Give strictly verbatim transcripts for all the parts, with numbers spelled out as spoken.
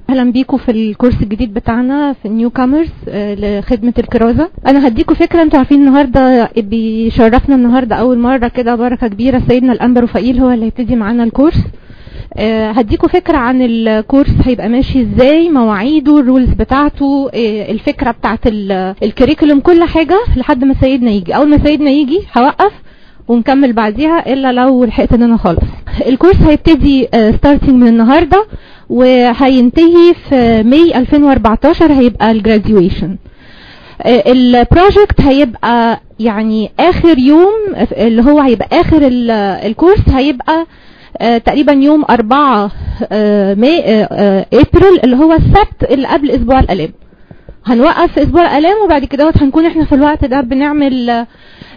اهلا بيكم في الكورس الجديد بتاعنا في النيو كامرز لخدمه الكرازه. انا هديكم فكره. انتوا عارفين النهارده بيشرفنا النهارده اول مره كده بركه كبيره سيدنا الانبا رفائيل هو اللي هيبتدي معانا الكورس. أه هديكم فكره عن الكورس هيبقى ماشي ازاي، مواعيده، الرولز بتاعته، أه الفكره بتاعت الكريكولوم، كل حاجه لحد ما سيدنا يجي. اول ما سيدنا يجي هوقف ونكمل بعديها الا لو لحقت ان انا خالص. الكورس هيبتدي ستارتنج من النهارده وهينتهي في ماي ألفين وأربعتاشر هيبقى الجراديويشن. البروجكت هيبقى يعني اخر يوم اللي هو هيبقى اخر الكورس هيبقى تقريبا يوم أربعة ماي ابريل اللي هو السبت اللي قبل اسبوع الالام. هنوقف في اسبوع الالام وبعد كده هنكون احنا في الوقت ده بنعمل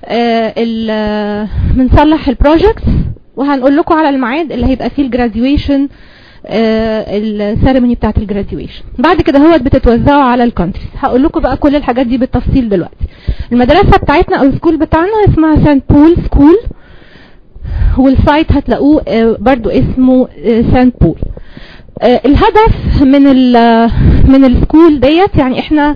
بنصلح البروجكت وهنقول لكم على الميعاد اللي هيبقى فيه الجراديويشن، السيرموني بتاعت الجراديويشن. بعد كده هو بتتوزعوا على الكونتريز. هقول لكم بقى كل الحاجات دي بالتفصيل دلوقتي. المدرسه بتاعتنا او السكول بتاعنا اسمها سانت بول سكول، والسايت هتلاقوه برضو اسمه سانت بول. الهدف من ال من السكول ديت يعني احنا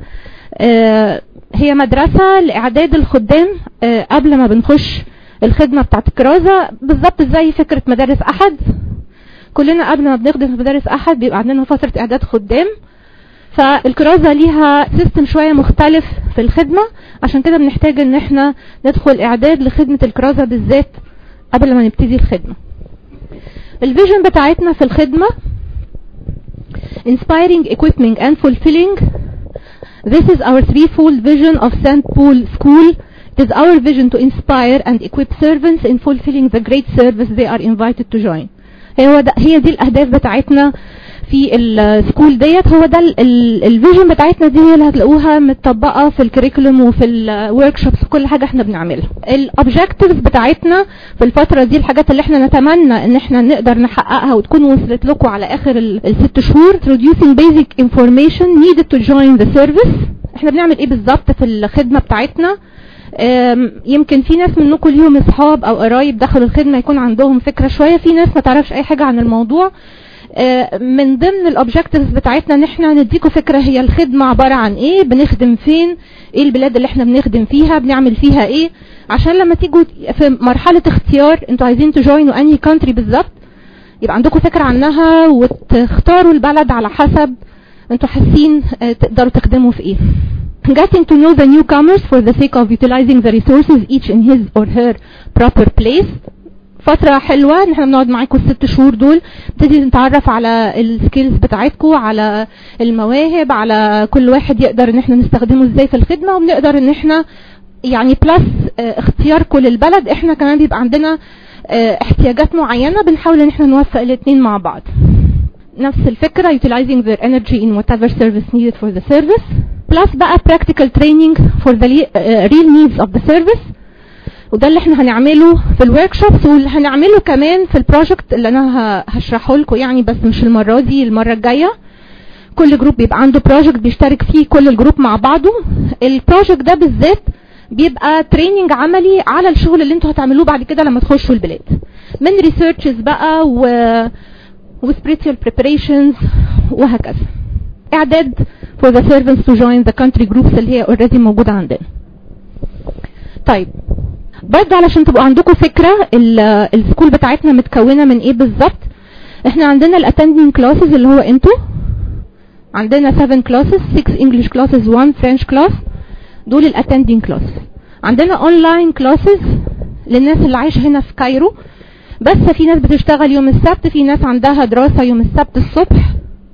هي مدرسه لاعداد الخدام قبل ما بنخش الخدمه بتاعت الكرازه، بالظبط زي فكره مدارس احد. كلنا قبل ما بنخدم في مدارس احد بيبقى عندنا فتره اعداد خدام، فالكرازه ليها سيستم شويه مختلف في الخدمه، عشان كده بنحتاج ان احنا ندخل اعداد لخدمه الكرازه بالذات قبل ما نبتدي الخدمه. الفيجن بتاعتنا في الخدمه inspiring, equipping and fulfilling. This is our threefold vision of Saint Paul School. It is our vision to inspire and equip servants in fulfilling the great service they are invited to join. هو ده هي دي الاهداف بتاعتنا في السكول ديت. هو ده الفيجن بتاعتنا دي هي اللي هتلاقوها متطبقه في الكريكولوم وفي الورك شوبس وكل حاجه احنا بنعملها. الاوبجكتيفز بتاعتنا في الفتره دي الحاجات اللي احنا نتمنى ان احنا نقدر نحققها وتكون وصلت لكم على اخر الست شهور. introducing basic information needed to join the service. احنا بنعمل ايه بالظبط في الخدمه بتاعتنا؟ يمكن في ناس منكم ليهم اصحاب او قرايب دخلوا الخدمه يكون عندهم فكره شويه، في ناس ما تعرفش اي حاجه عن الموضوع. من ضمن الاوبجكتيفز بتاعتنا ان احنا نديكم فكره هي الخدمه عباره عن ايه، بنخدم فين، ايه البلاد اللي احنا بنخدم فيها، بنعمل فيها ايه، عشان لما تيجوا في مرحله اختيار انتوا عايزين تجوينوا انهي كونتري بالظبط يبقى عندكم فكره عنها وتختاروا البلد على حسب انتوا حاسين تقدروا تخدموا في ايه. Getting to know the newcomers for the sake of utilizing the resources each in his or her proper place. فترة حلوة ان احنا بنقعد معاكم الست شهور دول نبتدي نتعرف على السكيلز بتاعتكم، على المواهب، على كل واحد يقدر ان احنا نستخدمه ازاي في الخدمة، وبنقدر ان احنا يعني بلس اختياركم للبلد احنا كمان بيبقى عندنا احتياجات معينة بنحاول ان احنا نوفق الاثنين مع بعض. نفس الفكرة utilizing their energy in whatever service needed for the service. plus بقى practical training for the real needs of the service، وده اللي احنا هنعمله في الورك شوبس واللي هنعمله كمان في البروجكت اللي انا هشرحه لكم يعني، بس مش المره دي، المره الجايه. كل جروب بيبقى عنده بروجكت بيشترك فيه كل الجروب مع بعضه. البروجكت ده بالذات بيبقى تريننج عملي على الشغل اللي انتوا هتعملوه بعد كده لما تخشوا البلاد، من ريسيرشز بقى و وspiritual preparations وهكذا. اعداد for the servants to join the country groups اللي هي already موجودة عندنا. طيب برضه علشان تبقوا عندكم فكرة السكول بتاعتنا متكونة من ايه بالظبط. احنا عندنا الاتندنج كلاسز اللي هو انتوا، عندنا seven classes, six English classes, one French class. دول الاتندنج كلاسز. عندنا اونلاين كلاسز للناس اللي عايشة هنا في كايرو، بس في ناس بتشتغل يوم السبت، في ناس عندها دراسة يوم السبت الصبح.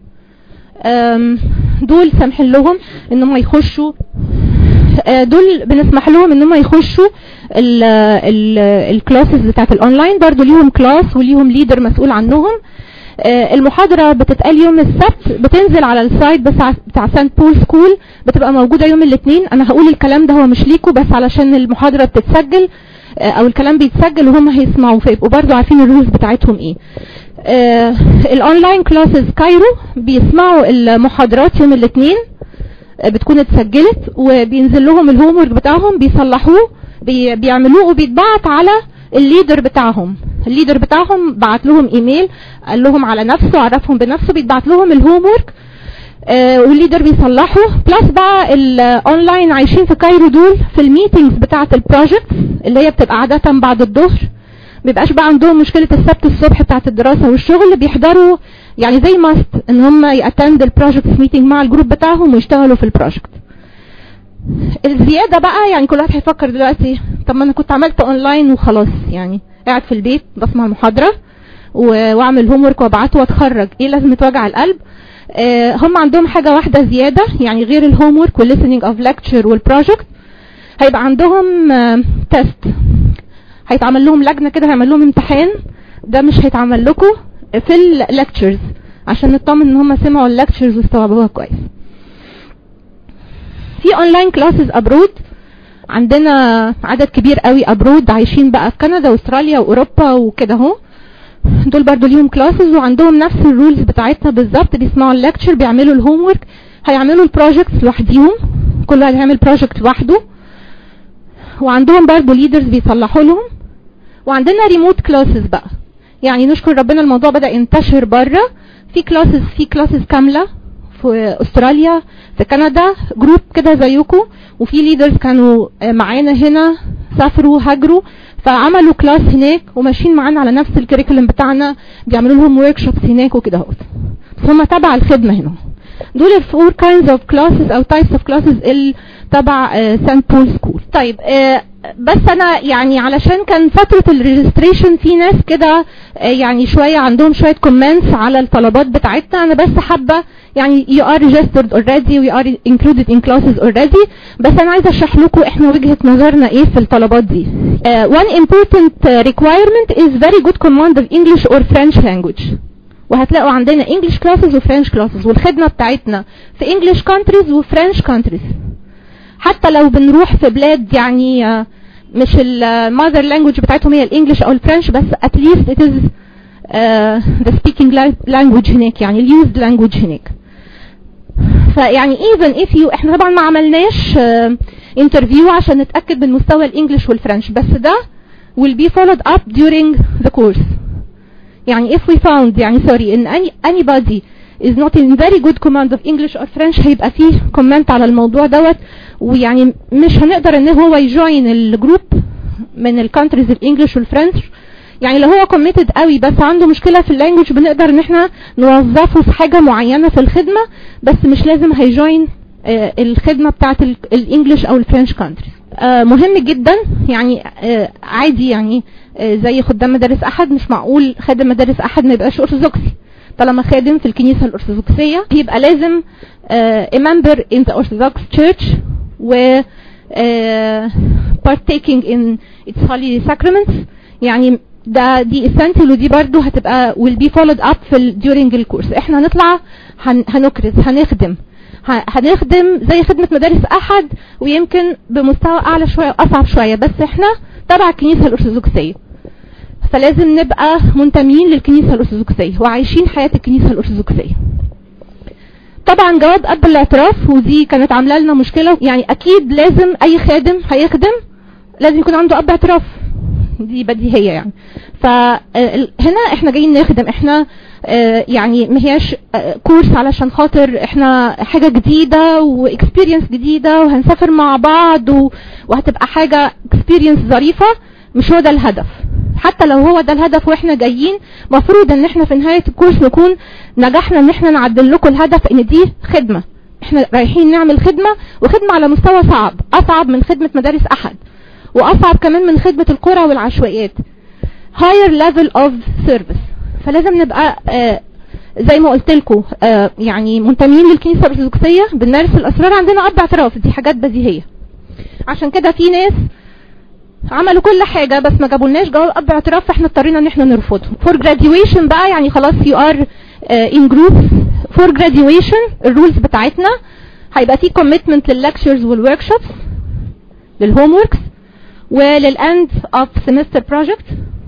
دول سمح لهم انهم يخشوا، دول بنسمح لهم انهم يخشوا الكلاسز بتاعت الاونلاين. برضو ليهم كلاس وليهم ليدر مسؤول عنهم. المحاضرة بتتقال يوم السبت، بتنزل على السايت بس بتاع سانت بول سكول، بتبقى موجودة يوم الاثنين. انا هقول الكلام ده هو مش ليكوا بس علشان المحاضرة بتتسجل او الكلام بيتسجل وهم هيسمعوا فيبقوا برضو عارفين الرولز بتاعتهم ايه. آه الاونلاين كلاسز كايرو بيسمعوا المحاضرات يوم الاثنين، آه بتكون اتسجلت وبينزل لهم الهوم ورك بتاعهم بيصلحوه بي بيعملوه وبيتبعت على الليدر بتاعهم. الليدر بتاعهم بعت لهم ايميل قال لهم على نفسه، عرفهم بنفسه، بيتبعت لهم الهوم ورك آه والليدر بيصلحوا. بلس بقى الاونلاين عايشين في كايرو دول في الميتينجز بتاعه البروجكت اللي هي بتبقى عاده بعد الظهر، بيبقاش بقى عندهم مشكله السبت الصبح بتاعه الدراسه والشغل، بيحضروا يعني زي ماست ان هم ياتند البروجكت ميتينج مع الجروب بتاعهم ويشتغلوا في البروجكت. الزياده بقى يعني كل واحد هيفكر دلوقتي طب ما انا كنت عملت اونلاين وخلاص، يعني قاعد في البيت بسمع المحاضره واعمل هوم ورك وابعته واتخرج، ايه لازمه وجع القلب؟ آه هم عندهم حاجه واحده زياده، يعني غير الهوم ورك والlistening اوف ليكتشر والبروجكت هيبقى عندهم آه تيست، هيتعمل لهم لجنه كده، هيعمل لهم امتحان، ده مش هيتعمل لكم في الليكتشرز عشان نطمن ان هم سمعوا الليكتشرز واستوعبوها كويس. في اونلاين كلاسز ابرود، عندنا عدد كبير قوي ابرود عايشين بقى في كندا واستراليا واوروبا وكده اهو، دول برضو ليهم كلاسز وعندهم نفس الرولز بتاعتنا بالظبط، بيسمعوا الليكتشر بيعملوا الهوم ورك، هيعملوا البروجكتس لوحديهم، كل واحد هيعمل بروجكت لوحده، وعندهم برضو ليدرز بيصلحوا لهم. وعندنا ريموت كلاسز بقى، يعني نشكر ربنا الموضوع بدأ ينتشر بره، في كلاسز في كلاسز كامله في استراليا في كندا، جروب كده زيكم، وفي ليدرز كانوا معانا هنا سافروا هاجروا فعملوا كلاس هناك وماشيين معانا على نفس الكريكولم بتاعنا، بيعملوا لهم ورك شوبس هناك وكده اهوت، هم تبع الخدمه هنا. دول الفور كايندز اوف كلاسز او تايبس اوف كلاسز اللي تبع سانت بول سكول. طيب آه بس انا يعني علشان كان فتره الريجستريشن في ناس كده آه يعني شويه عندهم شويه كومنتس على الطلبات بتاعتنا، انا بس حابه يعني you are registered already we are included in classes already، بس انا عايزه اشرح لكم احنا وجهه نظرنا ايه في الطلبات دي. uh, one important requirement is very good command of English or French language، وهتلاقوا عندنا English classes و French classes، والخدمه بتاعتنا في English countries و French countries، حتى لو بنروح في بلاد يعني مش المother language بتاعتهم هي الانجليش او الفرنش، بس at least it is uh, the speaking language هناك، يعني ال used language هناك. فيعني even if you احنا طبعا ما عملناش uh, interview عشان نتأكد من مستوى الانجليش والفرنش، بس ده will be followed up during the course. يعني if we found يعني sorry in any anybody is not in very good command of English or French هيبقى فيه comment على الموضوع دوت، ويعني مش هنقدر ان هو يجوين الجروب من الكونتريز الانجليش والفرنش. يعني لو هو committed قوي بس عنده مشكلة في اللانجوج بنقدر ان احنا نوظفه في حاجة معينة في الخدمة، بس مش لازم هيجوين آه الخدمة بتاعت الانجليش او الفرنش كونتريز. آه مهم جدا، يعني آه عادي يعني آه زي خدام مدارس احد، مش معقول خادم مدارس احد ما يبقاش ارثوذكسي، طالما خادم في الكنيسة الارثوذكسية يبقى لازم آه a member in the Orthodox Church و uh, partaking in its holy sacraments، يعني ده دي essential، ودي برضو هتبقى will be followed up في ال during الكورس. احنا هنطلع هن هنكرز هنخدم هنخدم زي خدمة مدارس احد، ويمكن بمستوى اعلى شوية واصعب شوية، بس احنا تبع الكنيسة الارثوذكسية، فلازم نبقى منتمين للكنيسة الارثوذكسية وعايشين حياة الكنيسة الارثوذكسية. طبعا جواب اب الاعتراف، ودي كانت عامله لنا مشكله، يعني اكيد لازم اي خادم هيخدم لازم يكون عنده اب اعتراف، دي بديهيه يعني. فهنا احنا جايين نخدم، احنا يعني ما هياش كورس علشان خاطر احنا حاجه جديده واكسبيرينس جديده وهنسافر مع بعض وهتبقى حاجه اكسبيرينس ظريفه، مش هو ده الهدف. حتى لو هو ده الهدف واحنا جايين، مفروض ان احنا في نهاية الكورس نكون نجحنا ان احنا نعدل لكم الهدف ان دي خدمة، احنا رايحين نعمل خدمة، وخدمة على مستوى صعب، اصعب من خدمة مدارس احد، واصعب كمان من خدمة القرى والعشوائيات، higher level of service. فلازم نبقى آه زي ما قلت لكم آه يعني منتمين للكنيسة الارثوذكسية، بنمارس الاسرار، عندنا اب اعتراف، دي حاجات بديهية. عشان كده في ناس عملوا كل حاجة بس ما جابولناش جواب اب اعتراف، فاحنا اضطرينا ان احنا نرفضهم. فور graduation بقى يعني خلاص you are uh, in groups. فور graduation الرولز بتاعتنا هيبقى فيه commitment للlectures والworkshops للhomeworks وللend of semester project،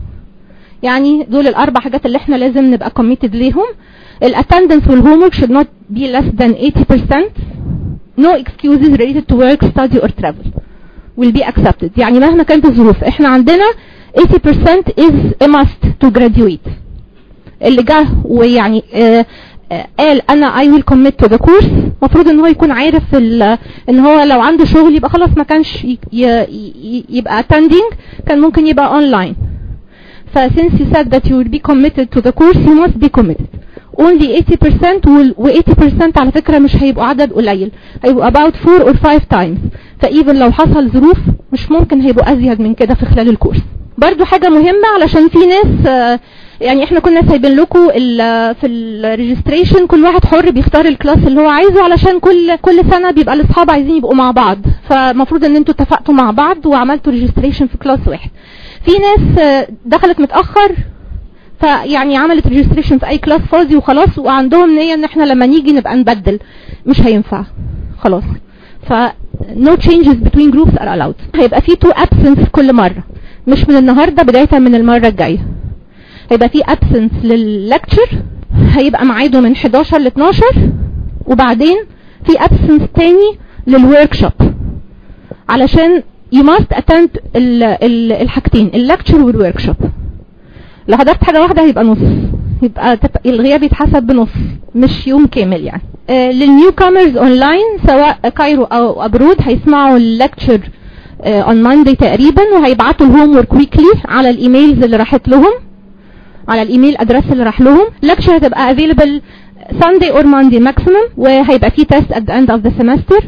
يعني دول الاربع حاجات اللي احنا لازم نبقى committed ليهم. الاتندنس والhomework should not be less than eighty percent. no excuses related to work, study or travel will be accepted. يعني مهما كانت الظروف احنا عندنا eighty percent is a must to graduate. اللي جه ويعني اه قال انا I will commit to the course، مفروض ان هو يكون عارف ان هو لو عنده شغل يبقى خلاص ما كانش يبقى attending، كان ممكن يبقى online. ف since you said that you will be committed to the course you must be committed. only eighty percent و eighty percent على فكرة مش هيبقوا عدد قليل، هيبقوا about four or five times. فايفن لو حصل ظروف مش ممكن هيبقوا ازيد من كده في خلال الكورس. برضو حاجة مهمة علشان في ناس يعني احنا كنا سايبين لكم في الريجستريشن كل واحد حر بيختار الكلاس اللي هو عايزه، علشان كل كل سنة بيبقى الاصحاب عايزين يبقوا مع بعض، فمفروض ان انتوا اتفقتوا مع بعض وعملتوا ريجستريشن في كلاس واحد. في ناس دخلت متأخر فيعني عملت ريجستريشن في اي كلاس فاضي وخلاص، وعندهم نية ان احنا لما نيجي نبقى نبدل، مش هينفع خلاص. ف no changes between groups are allowed. هيبقى في two absence كل مرة، مش من النهاردة، بداية من المرة الجاية هيبقى في absence لللكتشر، هيبقى معاده من حداشر ل اتناشر، وبعدين في absence تاني للوركشوب، علشان you must attend ال ال الحاجتين اللكتشر والوركشوب. لو حضرت حاجة واحدة هيبقى نص، يبقى الغياب يتحسب بنص مش يوم كامل يعني. آه للنيو كامرز اونلاين سواء كايرو او ابرود هيسمعوا اللكتشر اون ماندي تقريبا، وهيبعتوا الهوم ورك ويكلي على الايميلز اللي راحت لهم، على الايميل ادرس اللي راح لهم. لكتشر هتبقى available Sunday or Monday maximum، وهيبقى في تيست at the end of the semester.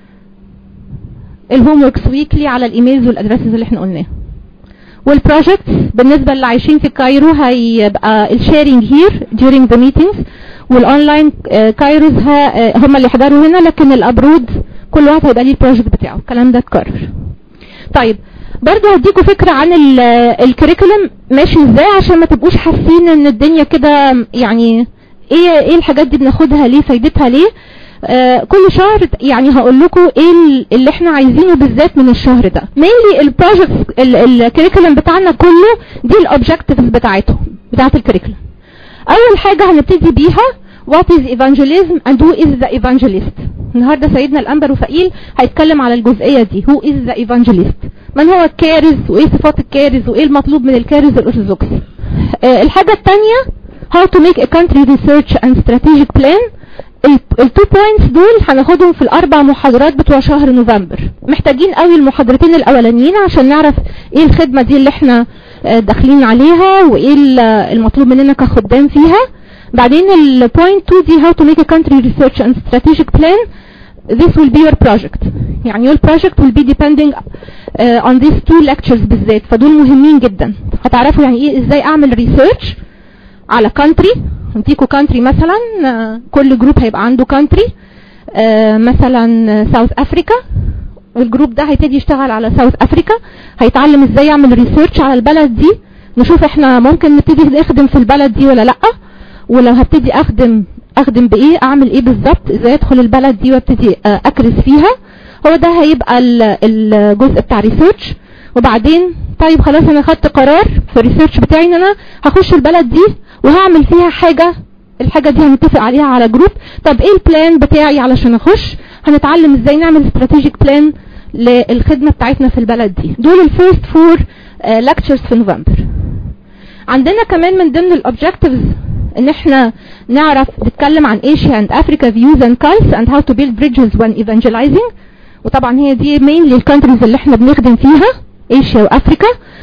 الهوم وركس ويكلي على الايميلز والادرسز اللي احنا قلناه. والبروجكت بالنسبه اللي عايشين في كايرو هيبقى الشيرنج هير during the meetings، والاونلاين كايروز هم اللي يحضروا هنا، لكن الابرود كل واحد هيبقى ليه البروجكت بتاعه. الكلام ده اتكرر. طيب برضو هديكوا فكرة عن الكريكولم ماشي ازاي، عشان ما تبقوش حاسين ان الدنيا كده يعني ايه ايه الحاجات دي بناخدها ليه، فايدتها ليه. آه كل شهر يعني هقول لكم ايه اللي احنا عايزينه بالذات من الشهر ده. mainly البروجكت الكريكولم بتاعنا كله دي الاوبجكتيفز بتاعتهم بتاعت الكريكولم. اول حاجة هنبتدي بيها what is evangelism and who is the evangelist. النهاردة سيدنا الأنبر وفائيل هيتكلم على الجزئية دي، who is the evangelist، من هو الكارز وايه صفات الكارز وايه المطلوب من الكارز الأرثوذكسي. آه الحاجة التانية how to make a country research and strategic plan. التو بوينتس دول هناخدهم في الاربع محاضرات بتوع شهر نوفمبر. محتاجين قوي المحاضرتين الاولانيين عشان نعرف ايه الخدمة دي اللي احنا داخلين عليها وايه المطلوب مننا كخدام فيها. بعدين ال point two دي how to make a country research and strategic plan. This will be your project. يعني your project will be depending uh, on these two lectures بالذات، فدول مهمين جدا. هتعرفوا يعني ايه ازاي اعمل research على country. هنتيكوا country مثلا، uh, كل جروب هيبقى عنده country uh, مثلا ساوث افريكا. الجروب ده هيبتدي يشتغل على ساوث افريكا، هيتعلم ازاي يعمل research على البلد دي، نشوف احنا ممكن نبتدي نخدم في البلد دي ولا لا، ولو هبتدي اخدم اخدم بايه، اعمل ايه بالظبط، ازاي ادخل البلد دي وابتدي اكرس فيها. هو ده هيبقى الجزء بتاع ريسيرش. وبعدين طيب خلاص انا خدت قرار في الريسيرش بتاعي ان انا هخش البلد دي وهعمل فيها حاجة، الحاجة دي هنتفق عليها على جروب. طب ايه البلان بتاعي علشان اخش؟ هنتعلم ازاي نعمل استراتيجيك بلان للخدمة بتاعتنا في البلد دي. دول الفيرست فور lectures في نوفمبر. عندنا كمان من ضمن الاوبجكتيفز ان احنا نعرف نتكلم عن Asia and Africa views and cults and how to build bridges when evangelizing. وطبعا هي دي mainly الكونتريز اللي احنا بنخدم فيها، Asia وافريكا.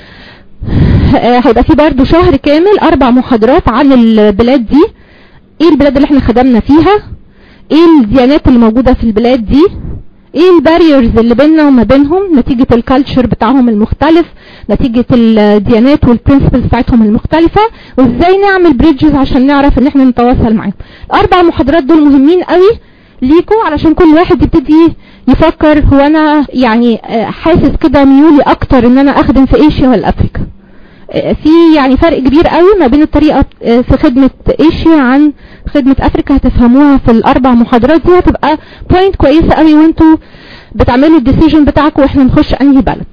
هيبقى في برضو شهر كامل اربع محاضرات عن البلاد دي، ايه البلاد اللي احنا خدمنا فيها، ايه الديانات اللي موجودة في البلاد دي، ايه الباريرز اللي بيننا وما بينهم نتيجة الكالتشر بتاعهم المختلف، نتيجة الديانات والبرنسبلز بتاعتهم المختلفة، وازاي نعمل بريدجز عشان نعرف ان احنا نتواصل معاهم. الاربع محاضرات دول مهمين قوي ليكوا علشان كل واحد يبتدي يفكر هو انا يعني حاسس كده ميولي اكتر ان انا اخدم في ايشيا ولا افريكا. في يعني فرق كبير قوي ما بين الطريقة في خدمة ايشيا عن خدمة افريكا، هتفهموها في الاربع محاضرات دي، هتبقى بوينت كويسة قوي وانتوا بتعملوا الديسيجن بتاعكم واحنا نخش انهي بلد.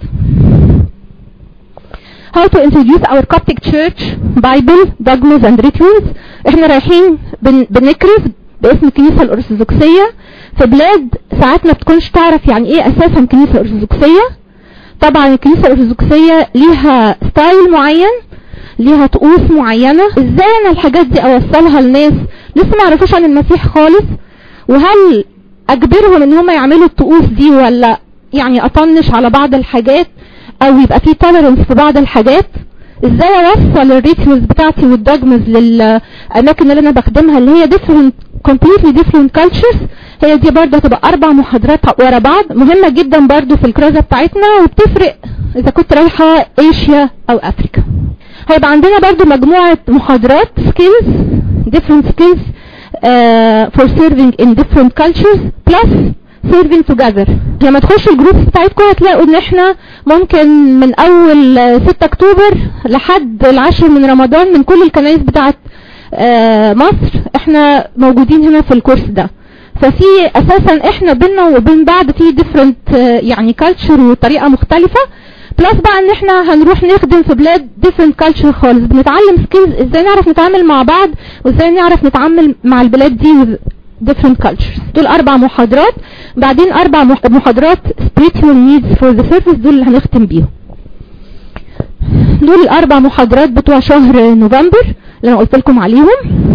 How to introduce our Coptic Church Bible dogmas and rituals. احنا رايحين بن بنكرز باسم الكنيسة الارثوذكسية في بلاد ساعات ما بتكونش تعرف يعني ايه اساسا كنيسة ارثوذكسية. طبعا الكنيسة الارثوذكسية ليها ستايل معين، ليها طقوس معينة. ازاي انا الحاجات دي اوصلها لناس لسه ما يعرفوش عن المسيح خالص، وهل اجبرهم ان هم يعملوا الطقوس دي ولا يعني اطنش على بعض الحاجات او يبقى في توليرنس في بعض الحاجات. ازاي اوصل الريتوالز بتاعتي والدوجمز للاماكن اللي انا بخدمها اللي هي different completely different cultures. هي دي برضه هتبقى اربع محاضرات ورا بعض مهمة جدا برضه في الكرازة بتاعتنا، وبتفرق اذا كنت رايحة ايشيا او افريكا. هيبقى عندنا برضه مجموعة محاضرات skills different skills uh, for serving in different cultures plus serving together. لما تخشوا الجروب بتاعتكم هتلاقوا ان احنا ممكن من اول ستة اكتوبر لحد العاشر من رمضان من كل الكنائس بتاعت آه مصر احنا موجودين هنا في الكورس ده. ففي اساسا احنا بينا وبين بعض في different آه يعني culture وطريقة مختلفة، بلس بقى ان احنا هنروح نخدم في بلاد different culture خالص. بنتعلم skills ازاي نعرف نتعامل مع بعض وازاي نعرف نتعامل مع البلاد دي different cultures. دول اربع محاضرات، بعدين اربع محاضرات spiritual needs for the service دول اللي هنختم بيهم. دول الاربع محاضرات بتوع شهر نوفمبر اللي انا قلت لكم عليهم.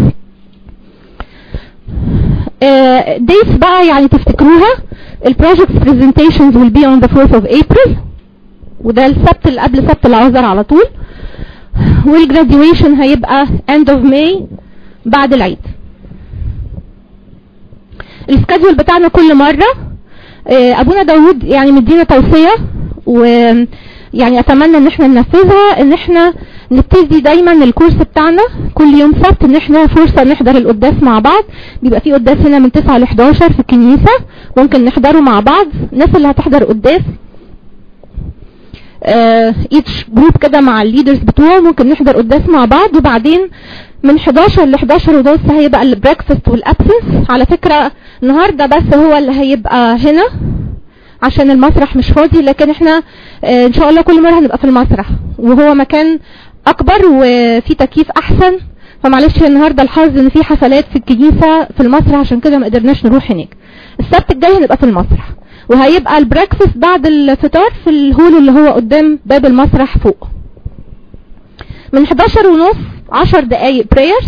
ديتس uh, بقى يعني تفتكروها. البروجكت presentations will be on the fourth of April، وده السبت اللي قبل سبت العذر على طول. والgraduation هيبقى end of May بعد العيد. السكادول بتاعنا كل مرة ابونا داود يعني مدينا توصية، ويعني اتمنى ان احنا ننفذها، ان احنا نبتدي دايما الكورس بتاعنا كل يوم سبت ان احنا فرصة نحضر القداس مع بعض. بيبقى في قداس هنا من تسعة ل حداشر في الكنيسة، ممكن نحضره مع بعض. الناس اللي هتحضر قداس ايتش جروب كده مع الليدرز بتوعه ممكن نحضر قداس مع بعض. وبعدين من حداشر ل حداشر ونص هيبقى البريكفاست والابسنس. على فكرة النهاردة بس هو اللي هيبقى هنا عشان المسرح مش فاضي، لكن احنا اه ان شاء الله كل مرة هنبقى في المسرح، وهو مكان اكبر وفي تكييف احسن. فمعلش النهاردة الحظ ان في حفلات في الكنيسة في المسرح عشان كده ما قدرناش نروح هناك. السبت الجاي هنبقى في المسرح، وهيبقى البريكفاست بعد الفطار في الهول اللي هو قدام باب المسرح فوق. من حداشر ونص عشر دقايق prayers،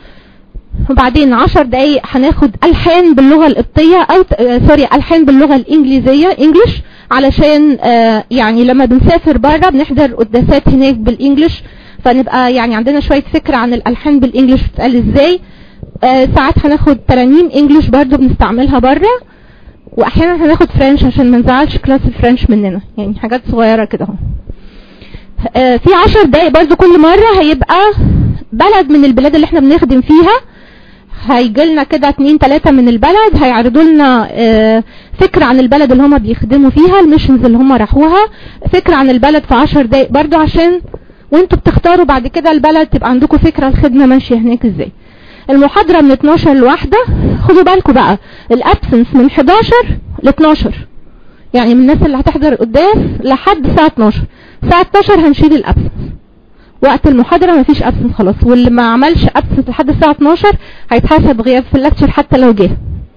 وبعدين عشر دقايق هناخد ألحان باللغة القبطية او سوري ألحان باللغة الانجليزية انجلش، علشان آه يعني لما بنسافر بره بنحضر قداسات هناك بالانجلش، فنبقى يعني عندنا شوية فكرة عن الألحان بالانجلش بتقال ازاي. آه ساعات هناخد ترانيم انجلش برضو بنستعملها بره، واحيانا هناخد فرنش عشان ما نزعلش كلاس الفرنش مننا، يعني حاجات صغيرة كده اهو. آه في عشر دقايق برضو كل مرة هيبقى بلد من البلاد اللي احنا بنخدم فيها. هيجيلنا كده اتنين تلاتة من البلد هيعرضوا لنا اه فكرة عن البلد اللي هم بيخدموا فيها، الميشنز اللي هم راحوها، فكرة عن البلد في عشر دقايق برضو، عشان وانتوا بتختاروا بعد كده البلد تبقى عندكم فكرة الخدمة ماشية هناك ازاي. المحاضرة من اتناشر لواحدة. خدوا بالكم بقى الابسنس من حداشر ل اتناشر، يعني من الناس اللي هتحضر قداس لحد الساعة اتناشر. الساعة اتناشر هنشيل الابسنس، وقت المحاضرة مفيش ابسنس خلاص، واللي ما عملش ابسنس لحد الساعة اتناشر هيتحسب غياب في اللكتشر حتى لو جه.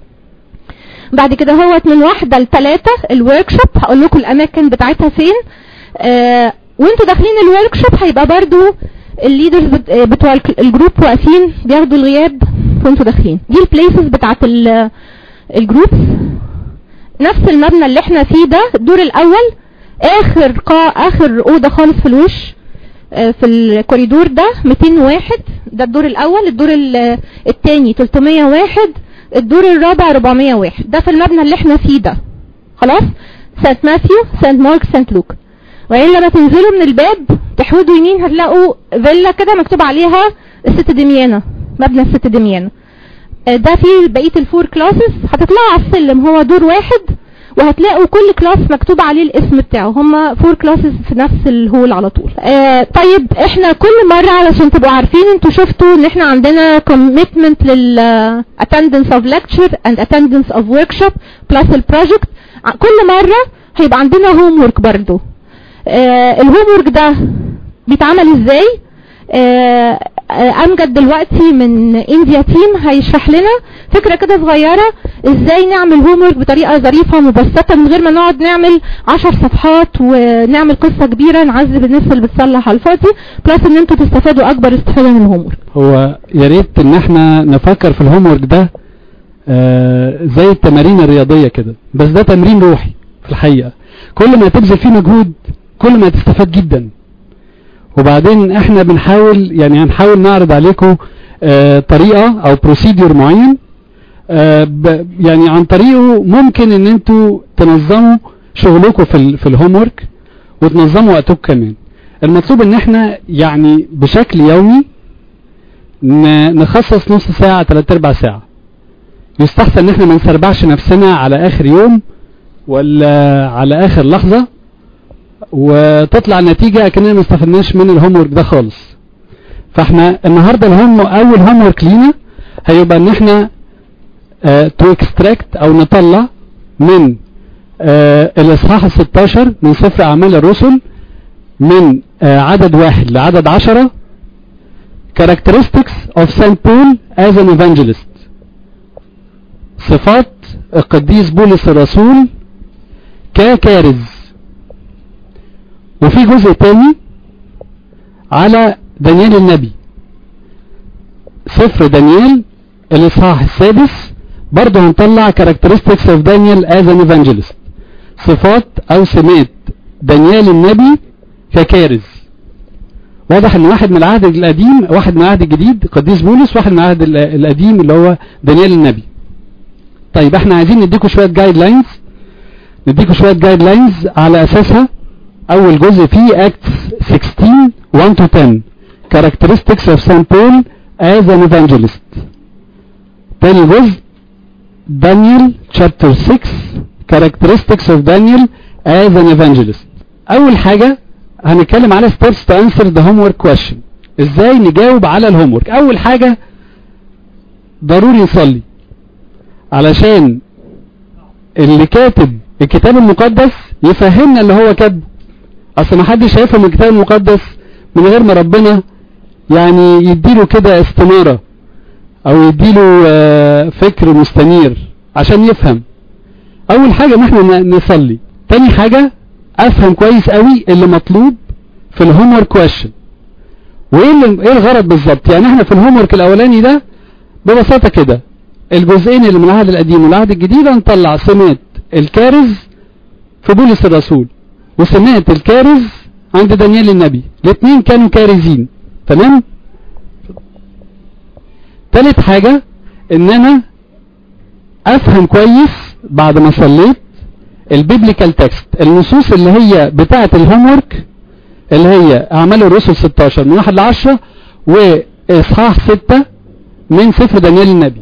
بعد كده هو من واحدة لتلاتة الوركشوب، هقول لكم الاماكن بتاعتها فين. آه وانتوا داخلين الوركشوب هيبقى برضو الليدرز بتوع الجروب واقفين بياخدوا الغياب وانتوا داخلين. دي البليسز بتاعت الجروب. نفس المبنى اللي احنا فيه ده الدور الاول، اخر قاع اخر اوضه خالص في الوش في الكوريدور ده ميتين وواحد، ده الدور الاول. الدور الثاني تلتمية وواحد، الدور الرابع اربعمية وواحد. ده في المبنى اللي احنا فيه ده خلاص، سانت ماثيو سانت مارك سانت لوك. وإلا لما تنزلوا من الباب تحودوا يمين هتلاقوا فيلا كده مكتوب عليها الست دميانة، مبنى الست دميانة. ده فيه بقية الفور كلاسز. هتطلعوا على السلم، هو دور واحد، وهتلاقوا كل كلاس مكتوب عليه الاسم بتاعه. هما فور كلاسز في نفس الهول على طول. آه طيب احنا كل مرة علشان تبقوا عارفين، انتوا شفتوا ان احنا عندنا commitment لل attendance of lecture and attendance of workshop plus البروجكت. كل مرة هيبقى عندنا homework برضو. آه الهوم ورك ده بيتعمل ازاي؟ آه امجد دلوقتي من انديا تيم هيشرح لنا فكرة كده صغيرة ازاي نعمل هومورك بطريقة ظريفة ومبسطة من غير ما نقعد نعمل عشر صفحات ونعمل قصة كبيرة نعذب الناس اللي بتصلح على الفاضي، بلس ان انتوا تستفادوا اكبر استفادة من الهومورك. هو يا ريت ان احنا نفكر في الهومورك ده آه زي التمارين الرياضية كده، بس ده تمرين روحي في الحقيقة، كل ما تبذل فيه مجهود كل ما تستفاد جدا. وبعدين احنا بنحاول يعني هنحاول نعرض عليكم آه طريقة او بروسيدور معين آه يعني عن طريقه ممكن ان انتوا تنظموا شغلكم في في الهومورك وتنظموا وقتكم كمان. المطلوب ان احنا يعني بشكل يومي نخصص نص ساعة ثلاث ارباع ساعة. يستحسن ان احنا ما نسربعش نفسنا على اخر يوم ولا على اخر لحظة وتطلع النتيجة كأننا ما استفدناش من الهومورك ده خالص. فاحنا النهاردة الهم اول هومورك لينا هيبقى ان احنا تو اكستراكت او نطلع من اه الاصحاح الستاشر من سفر اعمال الرسل من اه عدد واحد لعدد عشرة characteristics of Saint Paul as an evangelist. صفات القديس بولس الرسول ككارز. وفي جزء تاني على دانيال النبي، سفر دانيال الاصحاح السادس برضه هنطلع characteristics of Daniel as an evangelist، صفات او سمات دانيال النبي ككارز. واضح ان واحد من العهد القديم واحد من العهد الجديد قديس بولس، واحد من العهد القديم اللي هو دانيال النبي. طيب احنا عايزين نديكم شوية جايد لاينز نديكم شوية جايد لاينز على اساسها اول جزء فيه Acts sixteen one to ten characteristics of Saint Paul as an evangelist. تاني جزء Daniel chapter six characteristics of Daniel as an evangelist. اول حاجة هنتكلم على steps to answer the homework question، ازاي نجاوب على الهومورك. اول حاجة ضروري نصلي علشان اللي كاتب الكتاب المقدس يفهمنا اللي هو كاتبه. اصل ما حدش هيفهم الكتاب المقدس من غير ما ربنا يعني يديله كده استنارة او يديله فكر مستنير عشان يفهم. اول حاجة ان احنا نصلي. تاني حاجة افهم كويس قوي اللي مطلوب في الهومورك كويشن وايه ايه الغرض بالظبط. يعني احنا في الهومورك الاولاني ده ببساطة كده الجزئين اللي من العهد القديم والعهد الجديد هنطلع سمات الكارز في بولس الرسول وسمات الكارز عند دانيال النبي، الاثنين كانوا كارزين. تمام. ثالث حاجة ان انا افهم كويس بعد ما صليت البيبليكال تكست، النصوص اللي هي بتاعة الهومورك اللي هي اعمال الرسل ستاشر من واحد لعشرة واصحاح ستة من سفر دانيال النبي.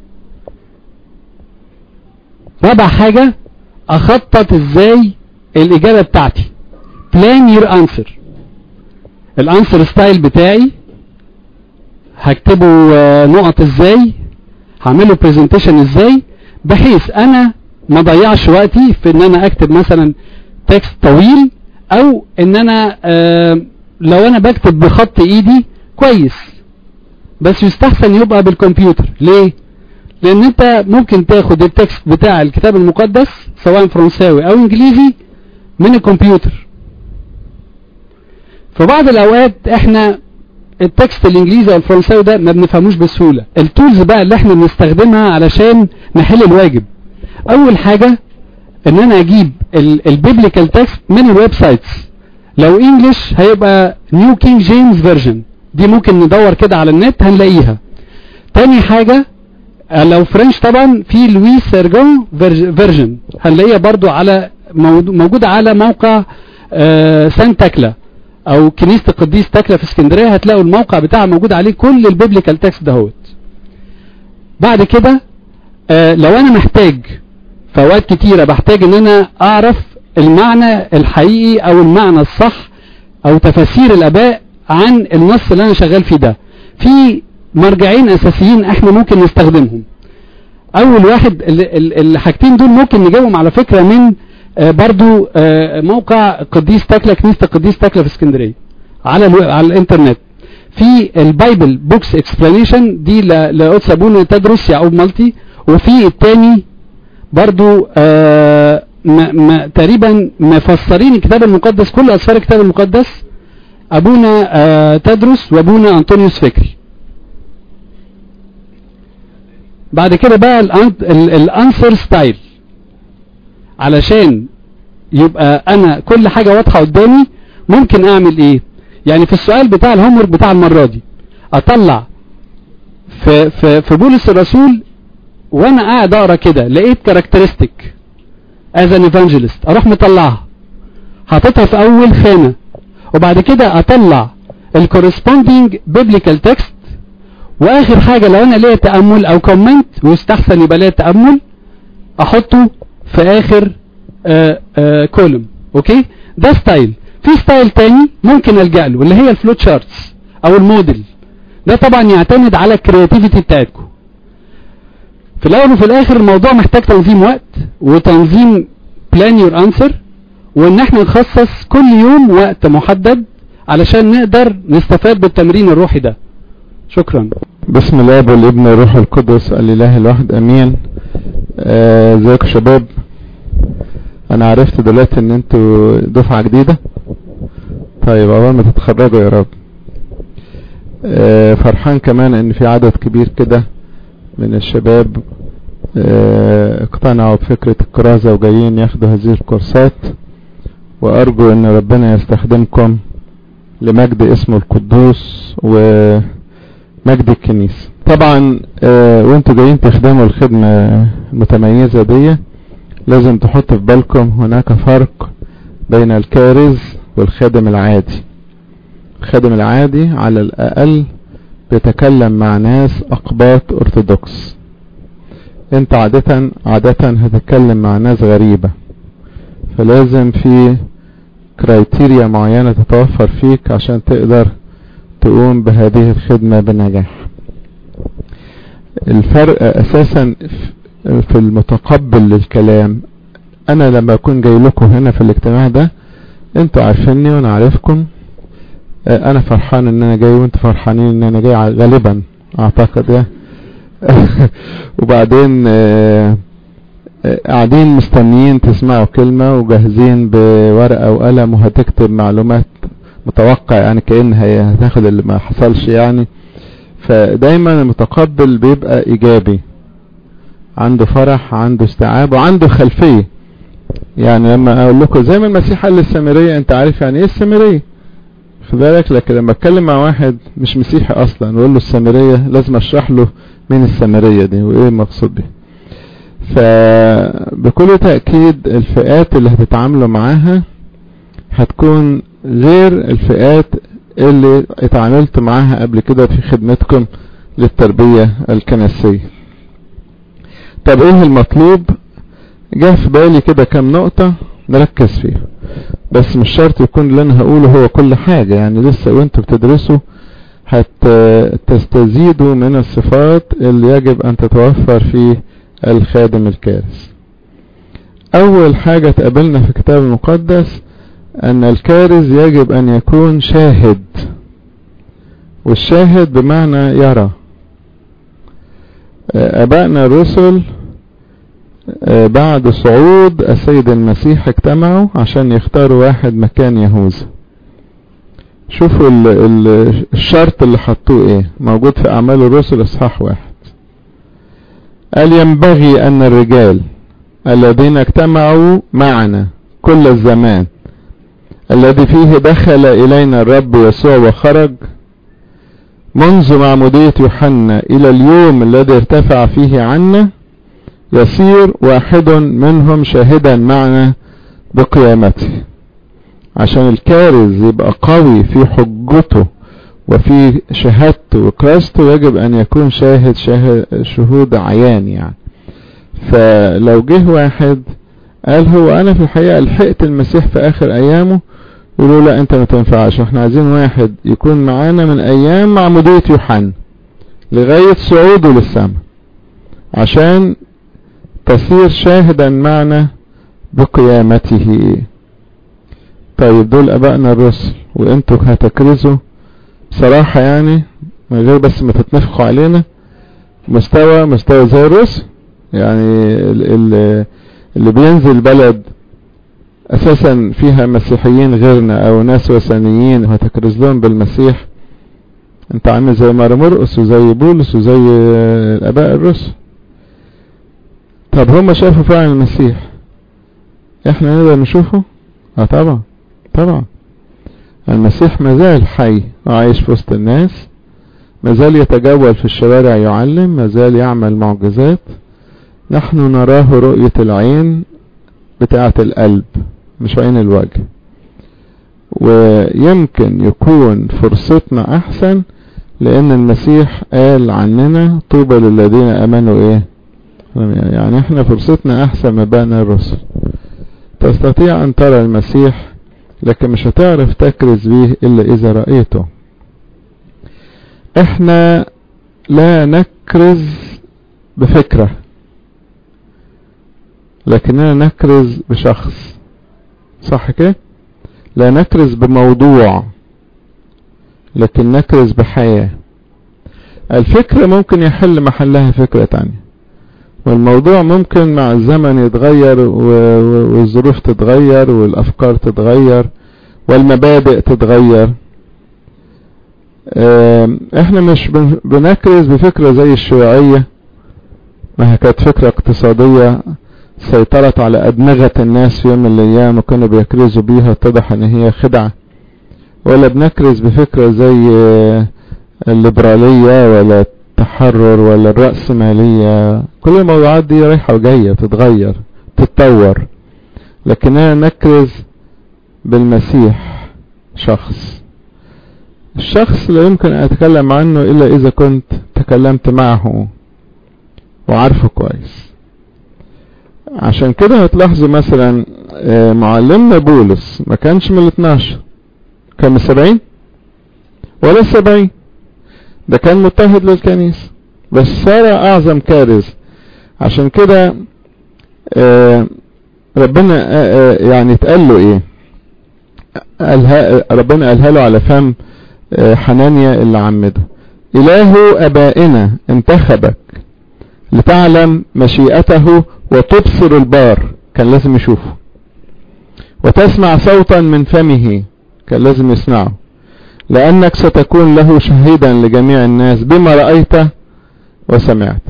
رابع حاجة اخطط ازاي الاجابة بتاعتي، plan your answer. الانسر ستايل بتاعي هكتبه نقط ازاي، هعمله بريزنتيشن ازاي، بحيث انا ما ضيعش وقتي في ان انا اكتب مثلا تكست طويل او ان انا آه لو انا بكتب بخط ايدي كويس بس يستحسن يبقى بالكمبيوتر. ليه؟ لان انت ممكن تاخد التكست بتاع الكتاب المقدس سواء فرنساوي او انجليزي من الكمبيوتر. في بعض الاوقات احنا التكست الانجليزي او الفرنساوي ده ما بنفهموش بسهولة. التولز بقى اللي احنا بنستخدمها علشان نحل الواجب، اول حاجة ان انا اجيب البيبليكال تكست من الويب سايتس. لو انجلش هيبقى نيو كينج جيمس فيرجن، دي ممكن ندور كده على النت هنلاقيها. تاني حاجة لو فرنش طبعا في لويس سيرجون فيرجن هنلاقيها برضو على موجودة على موقع آه سانت تكلا او كنيسة القديس تكلا في اسكندرية، هتلاقوا الموقع بتاعها موجود عليه كل البيبليكال تكست دهوت. بعد كده آه لو انا محتاج في اوقات كتيرة بحتاج ان انا اعرف المعنى الحقيقي او المعنى الصح او تفاسير الاباء عن النص اللي انا شغال فيه ده، في مرجعين اساسيين احنا ممكن نستخدمهم. اول واحد الحاجتين دول ممكن نجيبهم على فكرة من آه برضو آه موقع قديس تكلا، كنيسة القديس تكلا في اسكندرية على على الانترنت. في البايبل بوكس اكسبلانيشن دي لقدس ابونا تدرس يعقوب مالتي، وفي التاني برضو آه ما ما تقريبا مفسرين الكتاب المقدس، كل اسفار الكتاب المقدس ابونا آه تدرس وابونا انطونيوس فكري. بعد كده بقى الانسر ستايل، علشان يبقى انا كل حاجة واضحة قدامي ممكن اعمل ايه. يعني في السؤال بتاع الهومورك بتاع المرة دي اطلع في, في, في بولس الرسول وانا قاعد اقرا كده لقيت كاركترستيك از ان ايفانجيلست، اروح مطلعها حاططها في اول خانة، وبعد كده اطلع الكورسبوندينج بيبليكال تكست، واخر حاجة لو انا ليا تأمل او كومنت ويستحسن يبقى ليا تأمل احطه في اخر آآ آآ كولوم. اوكي، ده ستايل. في ستايل تاني ممكن الجأ له اللي هي الفلو تشارتس او الموديل. ده طبعا يعتمد على الكرياتيفيتي بتاعتكم. في الاول وفي الاخر الموضوع محتاج تنظيم وقت وتنظيم بلان يور انسر، وان احنا نخصص كل يوم وقت محدد علشان نقدر نستفاد بالتمرين الروحي ده. شكرا. بسم الله والابن والروح القدس الاله الواحد امين. ازيكم آه شباب؟ انا عرفت دلوقتي ان انتوا دفعة جديدة. طيب اول ما تتخرجوا يا رب. آه فرحان كمان ان في عدد كبير كده من الشباب آه اقتنعوا بفكرة الكرازة وجايين ياخدوا هذه الكورسات، وارجو ان ربنا يستخدمكم لمجد اسمه القدوس ومجد الكنيسة. طبعا آه وانتوا جايين تخدموا الخدمة المتميزة دي لازم تحط في بالكم هناك فرق بين الكارز والخادم العادي. الخادم العادي على الاقل بيتكلم مع ناس اقباط ارثوذكس، انت عادة عادة هتتكلم مع ناس غريبة، فلازم في كرايتيريا معينة تتوفر فيك عشان تقدر تقوم بهذه الخدمة بنجاح. الفرق اساسا في المتقبل للكلام. انا لما اكون جاي لكم هنا في الاجتماع ده انتوا عارفيني وانا عارفكم، انا فرحان ان انا جاي وانتوا فرحانين ان انا جاي غالبا اعتقد يا وبعدين قاعدين مستنيين تسمعوا كلمة وجاهزين بورقة وقلم وهتكتب معلومات متوقع يعني كأن هي هتاخد اللي ما حصلش يعني. فدايما المتقبل بيبقى ايجابي، عنده فرح، عنده استيعاب، وعنده خلفية. يعني لما اقول لكم زي ما المسيح قال للسامرية، انت عارف يعني ايه السامرية في بالك، لكن لما اتكلم مع واحد مش مسيحي اصلا واقول له السامرية لازم اشرح له مين السامرية دي وايه المقصود بيه. فبكل تأكيد الفئات اللي هتتعاملوا معاها هتكون غير الفئات اللي اتعاملت معاها قبل كده في خدمتكم للتربية الكنسية. طب ايه المطلوب؟ جاء في بالي كده كم نقطة نركز فيها، بس مش شرط يكون اللي انا هقوله هو كل حاجة، يعني لسه وانتوا بتدرسوا هتستزيدوا من الصفات اللي يجب ان تتوفر في الخادم الكارز. اول حاجة تقابلنا في الكتاب المقدس ان الكارز يجب ان يكون شاهد، والشاهد بمعنى يرى. ابائنا الرسل بعد صعود السيد المسيح اجتمعوا عشان يختاروا واحد مكان يهوذا. شوفوا ال ال الشرط اللي حطوه ايه، موجود في اعمال الرسل اصحاح واحد. قال ينبغي ان الرجال الذين اجتمعوا معنا كل الزمان الذي فيه دخل الينا الرب يسوع وخرج منذ معمودية يوحنا الى اليوم الذي ارتفع فيه عنا، يصير واحد منهم شاهدا معنا بقيامته. عشان الكارز يبقى قوي في حجته وفي شهادته وكراسته يجب ان يكون شاهد, شاهد شهود عيان يعني. فلو جه واحد قال هو انا في الحقيقة لحقت المسيح في اخر ايامه، يقولوا لا انت ما تنفعش، احنا عايزين واحد يكون معانا من ايام معمودية يوحنا لغاية صعوده للسماء عشان تصير شاهدا معنا بقيامته. طيب دول ابائنا الرسل، وانتوا هتكرزوا بصراحة يعني من غير بس ما تتنفقوا علينا، مستوى مستوى زي الروس. يعني اللي, اللي بينزل بلد اساسا فيها مسيحيين غيرنا او ناس وثنيين وهتكرز لهم بالمسيح، انت عامل زي مرقس وزي بولس وزي الاباء الرسل. طب هم شافوا فعلا المسيح، احنا نقدر نشوفه؟ اه طبعا طبعا. المسيح مازال حي وعايش في وسط الناس، مازال يتجول في الشوارع يعلم، مازال يعمل معجزات. نحن نراه رؤية العين بتاعة القلب مش عين الوجه. ويمكن يكون فرصتنا احسن لان المسيح قال عننا طوبى للذين امنوا ايه، يعني احنا فرصتنا احسن من باقي الرسل. تستطيع ان ترى المسيح لكن مش هتعرف تكرز به الا اذا رأيته. احنا لا نكرز بفكرة لكننا نكرز بشخص، صح كده؟ لا نكرز بموضوع لكن نكرز بحياة. الفكرة ممكن يحل محلها فكرة تانية، والموضوع ممكن مع الزمن يتغير والظروف تتغير والافكار تتغير والمبادئ تتغير. احنا مش بنكرز بفكرة زي الشيوعية، ما هي كانت فكرة اقتصادية سيطرت على ادمغة الناس في يوم من الايام وكانوا بيكرزوا بيها، اتضح ان هي خدعة. ولا بنكرز بفكرة زي الليبرالية ولا التحرر ولا الرأسمالية. كل الموضوعات دي رايحة وجاية تتغير تتطور، لكننا نكرز بالمسيح شخص. الشخص لا يمكن ان اتكلم عنه الا اذا كنت تكلمت معه وعارفه كويس. عشان كده هتلاحظوا مثلا معلمنا بولس ما كانش من الاثناشر، كان من السبعين ولا السبعين، ده كان مضطهد للكنيسة بس صار اعظم كارز. عشان كده ربنا يعني اتقال له ايه، قالها ربنا قالها له على فم حنانيا اللي عمده: إله أبائنا انتخبك لتعلم مشيئته وتبصر البار، كان لازم يشوفه، وتسمع صوتا من فمه، كان لازم يسمعه، لأنك ستكون له شهيدا لجميع الناس بما رأيت وسمعت.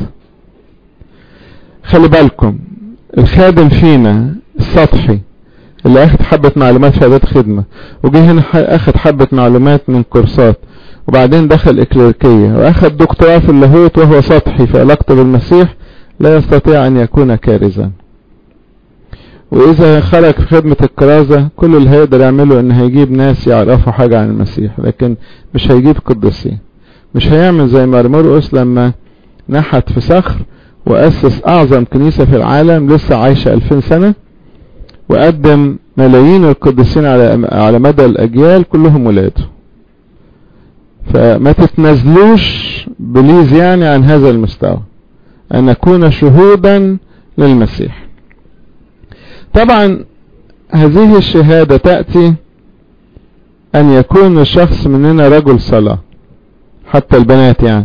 خلي بالكم الخادم فينا السطحي اللي اخد حبة معلومات في اداة خدمة وجه هنا اخد حبة معلومات من كورسات وبعدين دخل اكليريكية واخد دكتوراه في اللاهوت وهو سطحي في علاقته بالمسيح، لا يستطيع ان يكون كارزا. واذا خرج في خدمة الكرازة كل اللي هيقدر يعمله ان هيجيب ناس يعرفوا حاجة عن المسيح، لكن مش هيجيب قديسين. مش هيعمل زي مرمرقس لما نحت في صخر واسس اعظم كنيسة في العالم لسه عايشة الفين سنة، وقدم ملايين القديسين على على مدى الاجيال كلهم ولاده. فما تتنازلوش بليز يعني عن هذا المستوى، ان نكون شهودا للمسيح. طبعا هذه الشهادة تأتي ان يكون الشخص مننا رجل صلاة، حتى البنات يعني.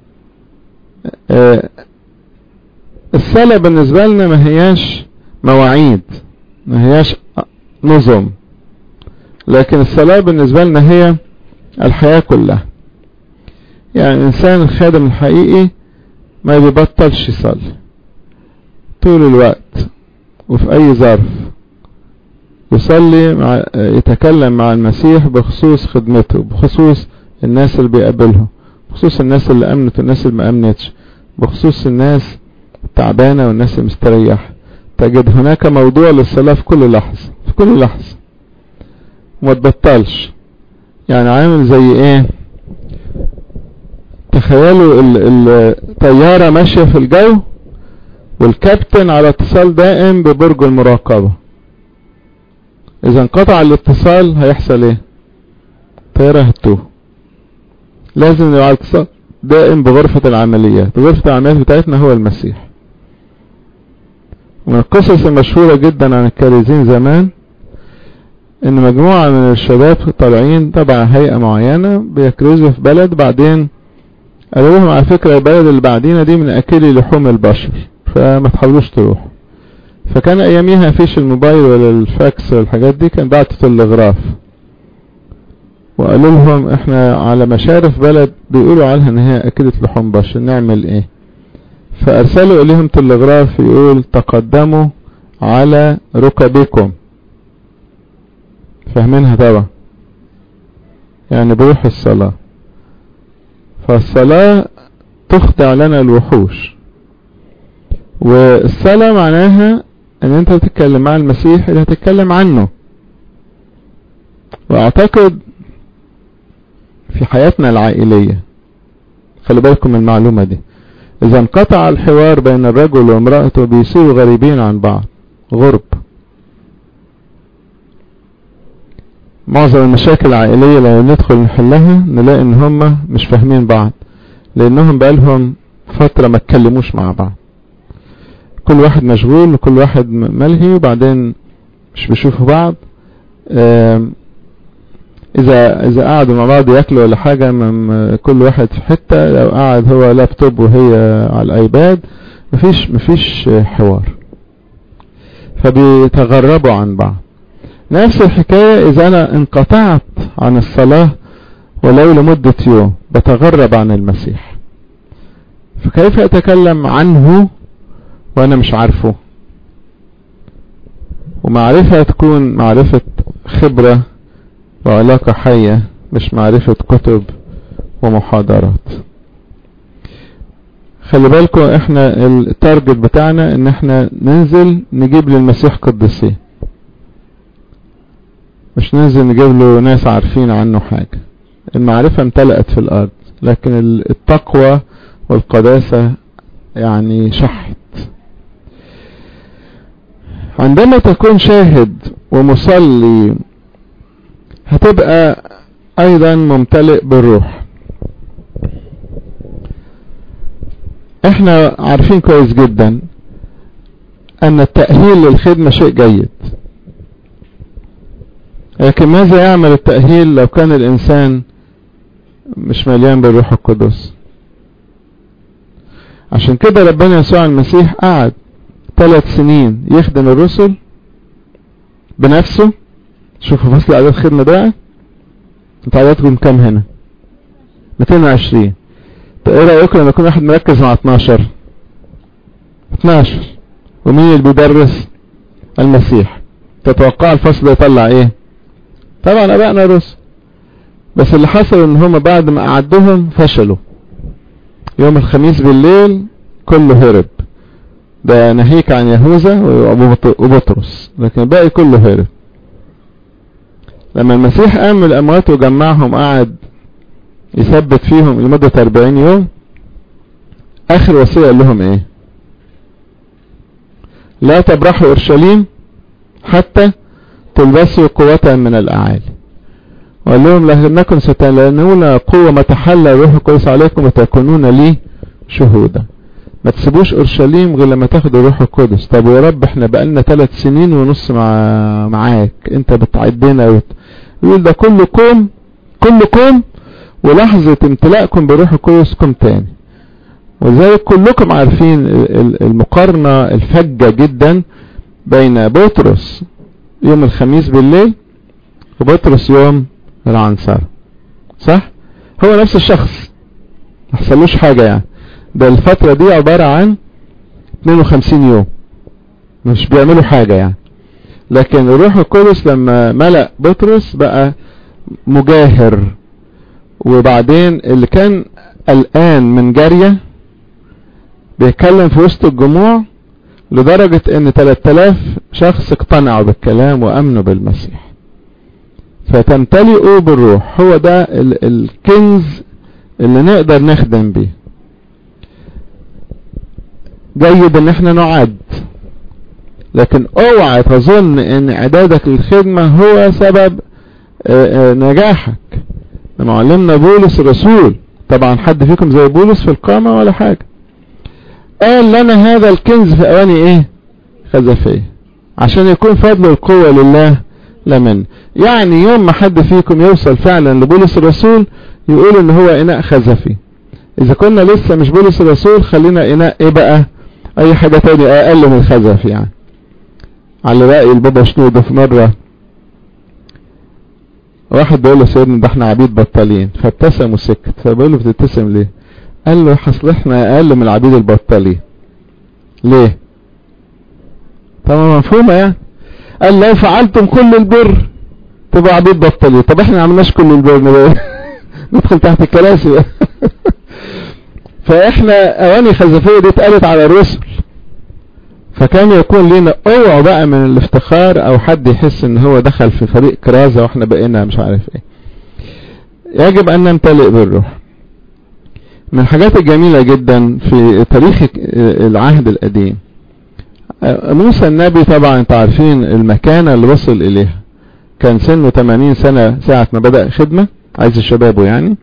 الصلاة بالنسبة لنا ما هياش مواعيد، ما هياش نظم، لكن الصلاة بالنسبة لنا هي الحياة كلها. يعني الانسان الخادم الحقيقي ما بيبطلش يصلي طول الوقت وفي اي ظرف، يصلي مع يتكلم مع المسيح بخصوص خدمته، بخصوص الناس اللي بيقابلهم، بخصوص الناس اللي امنت والناس اللي ما امنتش، بخصوص الناس التعبانة والناس المستريحة. تجد هناك موضوع للصلاة في كل لحظة، في كل لحظة وما تبطلش. يعني عامل زي ايه، تخيلوا الطيارة ماشية في الجو والكابتن على اتصال دائم ببرج المراقبة. اذا انقطع الاتصال هيحصل ايه؟ الطيارة هتوه. لازم نبقى على اتصال دائم بغرفة العمليات. غرفة العمليات بتاعتنا هو المسيح. ومن القصص المشهورة جدا عن الكارزين زمان ان مجموعة من الشباب طالعين تبع هيئة معينة بيكرزوا في بلد، بعدين قالوا لهم على فكرة البلد اللي بعدين دي من اكلي لحوم البشر فما تحاولوش تروحوا. فكان اياميها فيش الموبايل ولا الفاكس والحاجات دي، كان بعتوا تلغراف وقالوا لهم احنا على مشارف بلد بيقولوا عنها ان هي اكلة لحوم بشر، نعمل ايه؟ فارسلوا اليهم تلغراف يقول تقدموا على ركبكم. فاهمينها طبعا، يعني بروح الصلاة. فالصلاة تخضع لنا الوحوش، والصلاة معناها ان انت بتتكلم مع المسيح اللي هتتكلم عنه. واعتقد في حياتنا العائلية، خلي بالكم من المعلومة دي، اذا انقطع الحوار بين الرجل وامرأته بيصيروا غريبين عن بعض، غرب. معظم المشاكل العائلية لو ندخل نحلها نلاقي ان هم مش فاهمين بعض، لانهم بقالهم فترة ما اتكلموش مع بعض، كل واحد مشغول وكل واحد ملهي، وبعدين مش بيشوفوا بعض. اذا اذا قعدوا مع بعض ياكلوا ولا حاجة، كل واحد في حتة، لو قعد هو لابتوب وهي على الايباد، مفيش مفيش حوار، فبيتغربوا عن بعض. نفس الحكاية اذا انا انقطعت عن الصلاة ولو لمدة يوم، بتغرب عن المسيح. فكيف اتكلم عنه وانا مش عارفه؟ ومعرفة تكون معرفة خبرة وعلاقة حية، مش معرفة كتب ومحاضرات. خلي بالكم احنا التارجت بتاعنا ان احنا ننزل نجيب للمسيح قدسين، مش ننزل نجيب له ناس عارفين عنه حاجة. المعرفة امتلأت في الارض، لكن التقوى والقداسة يعني شحت. عندما تكون شاهد ومصلي هتبقى ايضا ممتلئ بالروح. احنا عارفين كويس جدا ان التأهيل للخدمة شيء جيد، لكن ماذا يعمل التأهيل لو كان الانسان مش مليان بالروح القدس؟ عشان كده ربنا يسوع المسيح قعد ثلاث سنين يخدم الرسل بنفسه. شوفوا فصل اعداد خدمة بقى، انت عددكم كام هنا؟ مئتين وعشرين. ايه رأيكم لما يكون واحد مركز مع اتناشر اتناشر ومين اللي بيدرس؟ المسيح. تتوقع الفصل يطلع ايه؟ طبعا ابائنا الرسل. بس اللي حصل ان هم بعد ما قعدوهم فشلوا. يوم الخميس بالليل كله هرب، ده ناهيك عن يهوذا وبطرس، لكن الباقي كله هرب. لما المسيح قام من الاموات وجمعهم قعد يثبت فيهم لمدة اربعين يوم، اخر وصية قال لهم ايه؟ لا تبرحوا اورشليم حتى تلبسوا قوة من الاعالي. وقال لهم لكنكم ستنالون قوة ما تحلى الروح القدس عليكم وتكونون لي شهودا. ما تسيبوش اورشليم غير لما تاخدوا الروح القدس. طب يا رب احنا بقالنا ثلاث سنين ونص مع معاك، انت بتعدنا وت... يقول ده كلكم كلكم ولحظة امتلاءكم بالروح القدس كم تاني. وزي كلكم عارفين المقارنة الفجة جدا بين بطرس يوم الخميس بالليل وبطرس يوم العنصر، صح؟ هو نفس الشخص، ما حصلوش حاجة يعني. ده الفترة دي عبارة عن اثنين وخمسين يوم مش بيعملوا حاجة يعني. لكن الروح القدس لما ملأ بطرس بقى مجاهر، وبعدين اللي كان قلقان من جارية بيتكلم في وسط الجموع، لدرجة ان ثلاثة آلاف شخص اقتنعوا بالكلام وامنوا بالمسيح. فتمتلئوا بالروح، هو ده الكنز اللي نقدر نخدم بيه. جيد ان احنا نعد، لكن اوعى تظن ان اعدادك للخدمة هو سبب نجاحك. معلمنا بولس الرسول، طبعا حد فيكم زي بولس في القامة ولا حاجة، قال لنا هذا الكنز في اواني ايه؟ خزفية، عشان يكون فضل القوة لله لا من. يعني يوم ما حد فيكم يوصل فعلا لبولس الرسول يقول ان هو اناء خزفي. اذا كنا لسه مش بولس الرسول خلينا اناء ايه بقى؟ اي حاجة تاني اقل من الخزف يعني. على رأي البابا شنودة في مرة واحد بيقول له سيدنا ده احنا عبيد بطالين، فابتسم وسكت. فبيقول له بتبتسم ليه؟ قال له حصل احنا اقل من العبيد البطالين. ليه؟ طبعا مفهومة يعني. قال لو فعلتم كل البر تبقى عبيد بطالين. طب احنا عملناش كل البر ندخل تحت الكراسي. فاحنا اواني خزفية دي اتقالت على الرسل، فكان يكون لنا اوعى بقى من الافتخار او حد يحس ان هو دخل في فريق كرازة واحنا بقينا مش عارف ايه. يجب ان نمتلئ بالروح. من الحاجات الجميلة جدا في تاريخ العهد القديم موسى النبي، طبعا انتوا عارفين المكانة اللي وصل اليها، كان سنه ثمانين سنة ساعة ما بدأ خدمة، عايز الشباب يعني.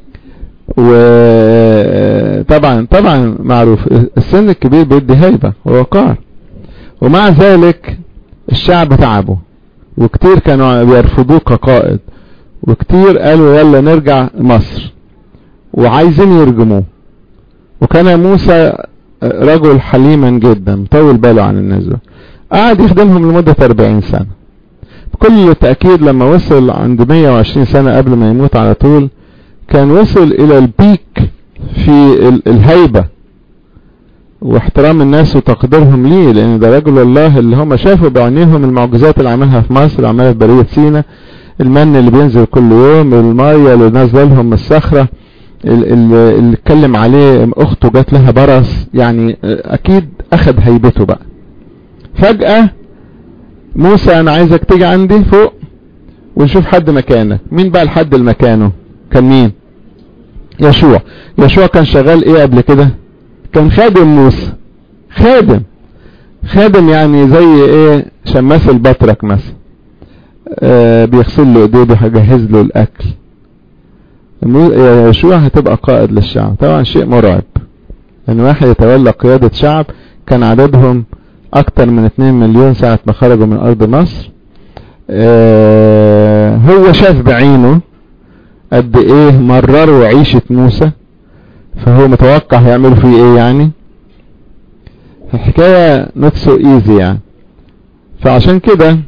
وطبعا طبعا معروف السن الكبير بيدي هيبة ووقار، ومع ذلك الشعب تعبه وكتير كانوا بيرفضوه كقائد، وكتير قالوا يلا نرجع مصر وعايزين يرجموه. وكان موسى رجل حليما جدا طول باله عن الناس دول، قعد يخدمهم لمدة أربعين سنة. بكل تأكيد لما وصل عند مية وعشرين سنة قبل ما يموت على طول كان وصل الى البيك في الهيبة واحترام الناس وتقديرهم ليه، لان ده رجل الله اللي هم شافوا بعينيهم المعجزات اللي عملها في مصر، عملها في برية سينا، المن اللي بينزل كل يوم، المية اللي نازله لهم من الصخرة، اللي اتكلم عليه اخته جات لها برص، يعني اكيد اخذ هيبته بقى. فجأة موسى انا عايزك تيجي عندي فوق ونشوف حد مكانك. مين بقى الحد اللي مكانه؟ كان مين؟ يشوع. يشوع كان شغال ايه قبل كده؟ كان خادم موسى. خادم خادم يعني زي ايه؟ شماس البطرك مثلا، آه بيغسل له ايديه، بيجهز له الاكل. يشوع هتبقى قائد للشعب. طبعا شيء مرعب ان واحد يتولى قيادة شعب كان عددهم اكتر من اتنين مليون ساعة ما خرجوا من ارض مصر. آه هو شاف بعينه قد ايه مرروا عيشة موسى، فهو متوقع هيعملوا فيه ايه يعني. الحكاية not so easy يعني. فعشان كده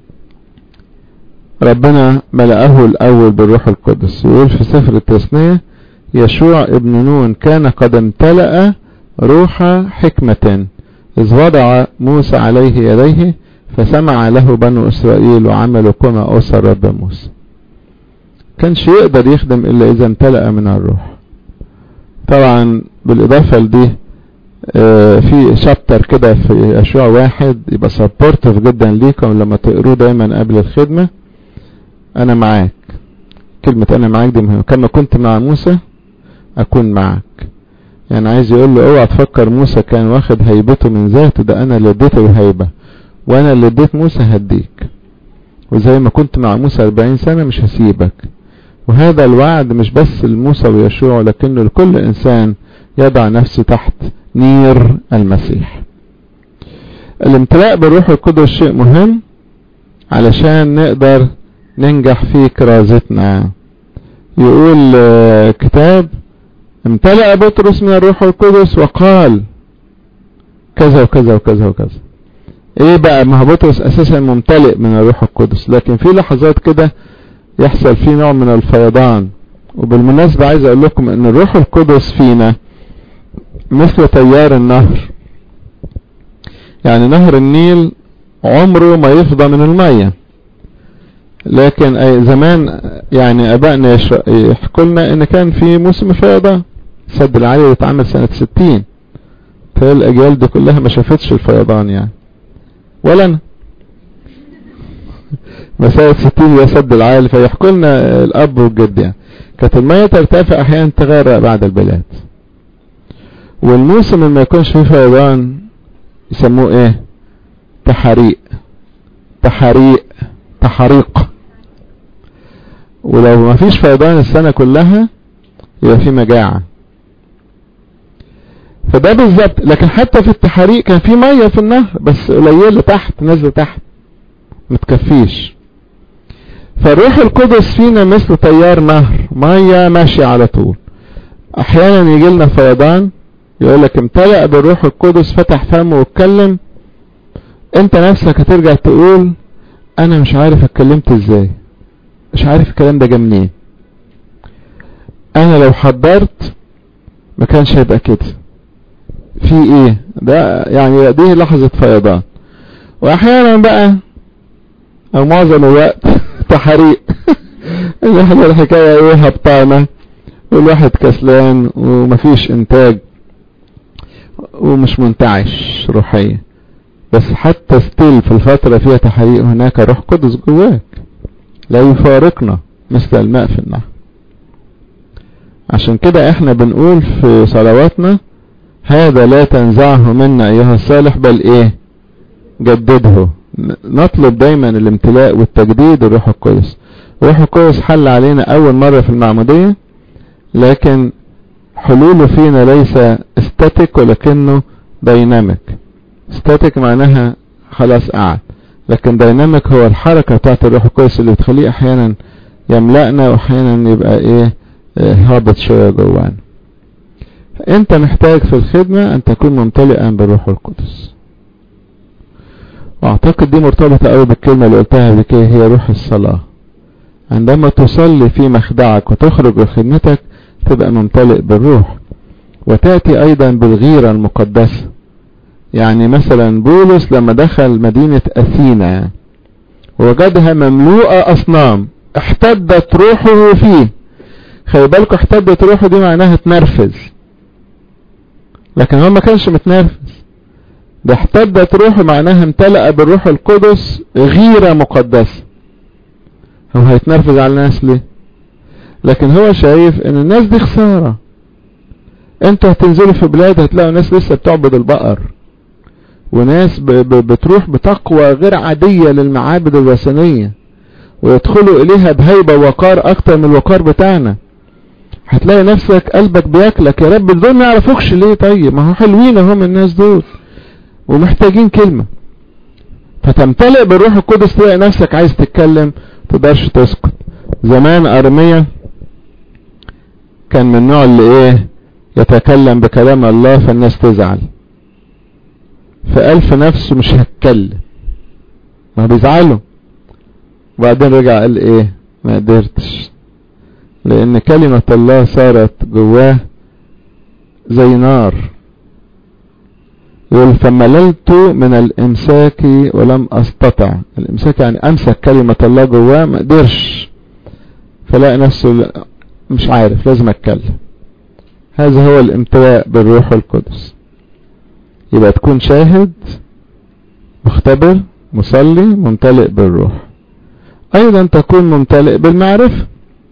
ربنا ملأه الاول بالروح القدس. يقول في سفر التثنية يشوع ابن نون كان قد امتلأ روح حكمة اذ وضع موسى عليه يديه فسمع له بنو اسرائيل وعملوا كما اوصى الرب موسى. كانش يقدر يخدم الا اذا امتلأ من الروح. طبعا بالاضافة لدي اه في شابتر كده في يشوع واحد يبقى سبورتيف جدا ليكم لما تقروه دايما قبل الخدمة. انا معاك، كلمة انا معاك دي مهمة. كما كنت مع موسى اكون معك، يعني عايز يقول له اوعى تفكر موسى كان واخد هيبته من ذاته، ده انا اللي اديته الهيبة، وانا اللي اديت موسى هديك، وزي ما كنت مع موسى أربعين سنة مش هسيبك. وهذا الوعد مش بس لموسى ويشوع لكنه لكل انسان يضع نفسه تحت نير المسيح. الامتلاء بالروح القدس شيء مهم علشان نقدر ننجح في كرازتنا. يقول كتاب امتلأ بطرس من الروح القدس وقال كذا وكذا وكذا وكذا. ايه بقى؟ ما هو بطرس اساسا ممتلئ من الروح القدس، لكن في لحظات كده يحصل فيه نوع من الفيضان. وبالمناسبة عايز اقول لكم ان الروح القدس فينا مثل تيار النهر. يعني نهر النيل عمره ما يفضى من المية، لكن اي زمان يعني ابائنا يحكوا لنا ان كان في موسم فيضان. السد العالي اللي اتعمل سنة ستين، فالاجيال دي كلها ما شافتش الفيضان يعني، ولا انا مساء ستين يا سد العالي. فيحكوا لنا الاب والجد يعني كانت المية ترتفع احيانا تغرق بعد البلاد. والموسم اللي ما يكونش فيه فيضان يسموه ايه؟ تحريق تحريق تحريق. ولو ما فيش فيضان السنة كلها يبقى في مجاعة. فده بالظبط. لكن حتى في التحريق كان في مية في النهر بس قليلة تحت، نازلة تحت، متكفيش. فالروح القدس فينا مثل تيار نهر مية ماشي على طول. احيانا يجي لنا فيضان، يقول لك امتلأ بالروح القدس، فتح فمه واتكلم، انت نفسك هترجع تقول انا مش عارف اتكلمت ازاي، مش عارف الكلام ده جه منين، انا لو حضرت ما كانش هيبقى كده، في ايه ده؟ يعني دي لحظة فيضان. واحيانا بقى او معظم الوقت تحريق ان احنا الحكاية ايه، هبطانة والواحد كسلان ومفيش انتاج ومش منتعش روحيا. بس حتى ستيل في الفترة فيها تحريق هناك روح قدس جواك لا يفارقنا مثل الماء في النهر. عشان كده احنا بنقول في صلواتنا هذا لا تنزعه منا ايها الصالح بل ايه، جدده. نطلب دايما الامتلاء والتجديد الروح القدس. الروح القدس حل علينا اول مرة في المعمودية، لكن حلوله فينا ليس استاتيك ولكنه دايناميك. استاتيك معناها خلاص قعد، لكن دايناميك هو الحركة بتاعت الروح القدس اللي بتخليه احيانا يملأنا واحيانا يبقى ايه هابط شوية جوانا. انت محتاج في الخدمة ان تكون ممتلئا بالروح القدس. واعتقد دي مرتبطة قوي بالكلمة اللي قلتها بكي، هي روح الصلاة. عندما تصلي في مخدعك وتخرج لخدمتك تبقى ممتلئ بالروح، وتأتي ايضا بالغيرة المقدسة. يعني مثلا بولس لما دخل مدينة اثينا وجدها مملوءة اصنام احتدت روحه فيه. خلي بالكوا احتدت روحه دي معناها اتنرفز، لكن هو ما كانش متنرفز، ده احتدت روحه معناها امتلأ بالروح القدس غيرة مقدسة. هو هيتنرفز على الناس ليه؟ لكن هو شايف ان الناس دي خسارة. انتوا هتنزلوا في بلاد هتلاقوا ناس لسه بتعبد البقر، وناس ب ب بتروح بتقوى غير عادية للمعابد الوثنية ويدخلوا اليها بهيبة ووقار اكتر من الوقار بتاعنا. هتلاقي نفسك قلبك بياكلك، يا رب دول ما يعرفوكش ليه؟ طيب ما هو حلوين هم الناس دول ومحتاجين كلمة. فتمتلئ بالروح القدس تلاقي نفسك عايز تتكلم تقدرش تسكت. زمان ارميا كان من النوع اللي ايه يتكلم بكلام الله فالناس تزعل، فقال في نفسه مش هتكلم، ما بيزعلوا. وبعدين رجع قال ايه، ما قدرتش، لان كلمة الله صارت جواه زي نار. يقول فمللت من الامساك ولم استطع. الامساك يعني امسك كلمة الله جواه ما قدرش، فلاقي نفسه مش عارف لازم اتكلم. هذا هو الامتلاء بالروح القدس. يبقى تكون شاهد، مختبر، مصلي، ممتلئ بالروح. ايضا تكون ممتلئ بالمعرفة.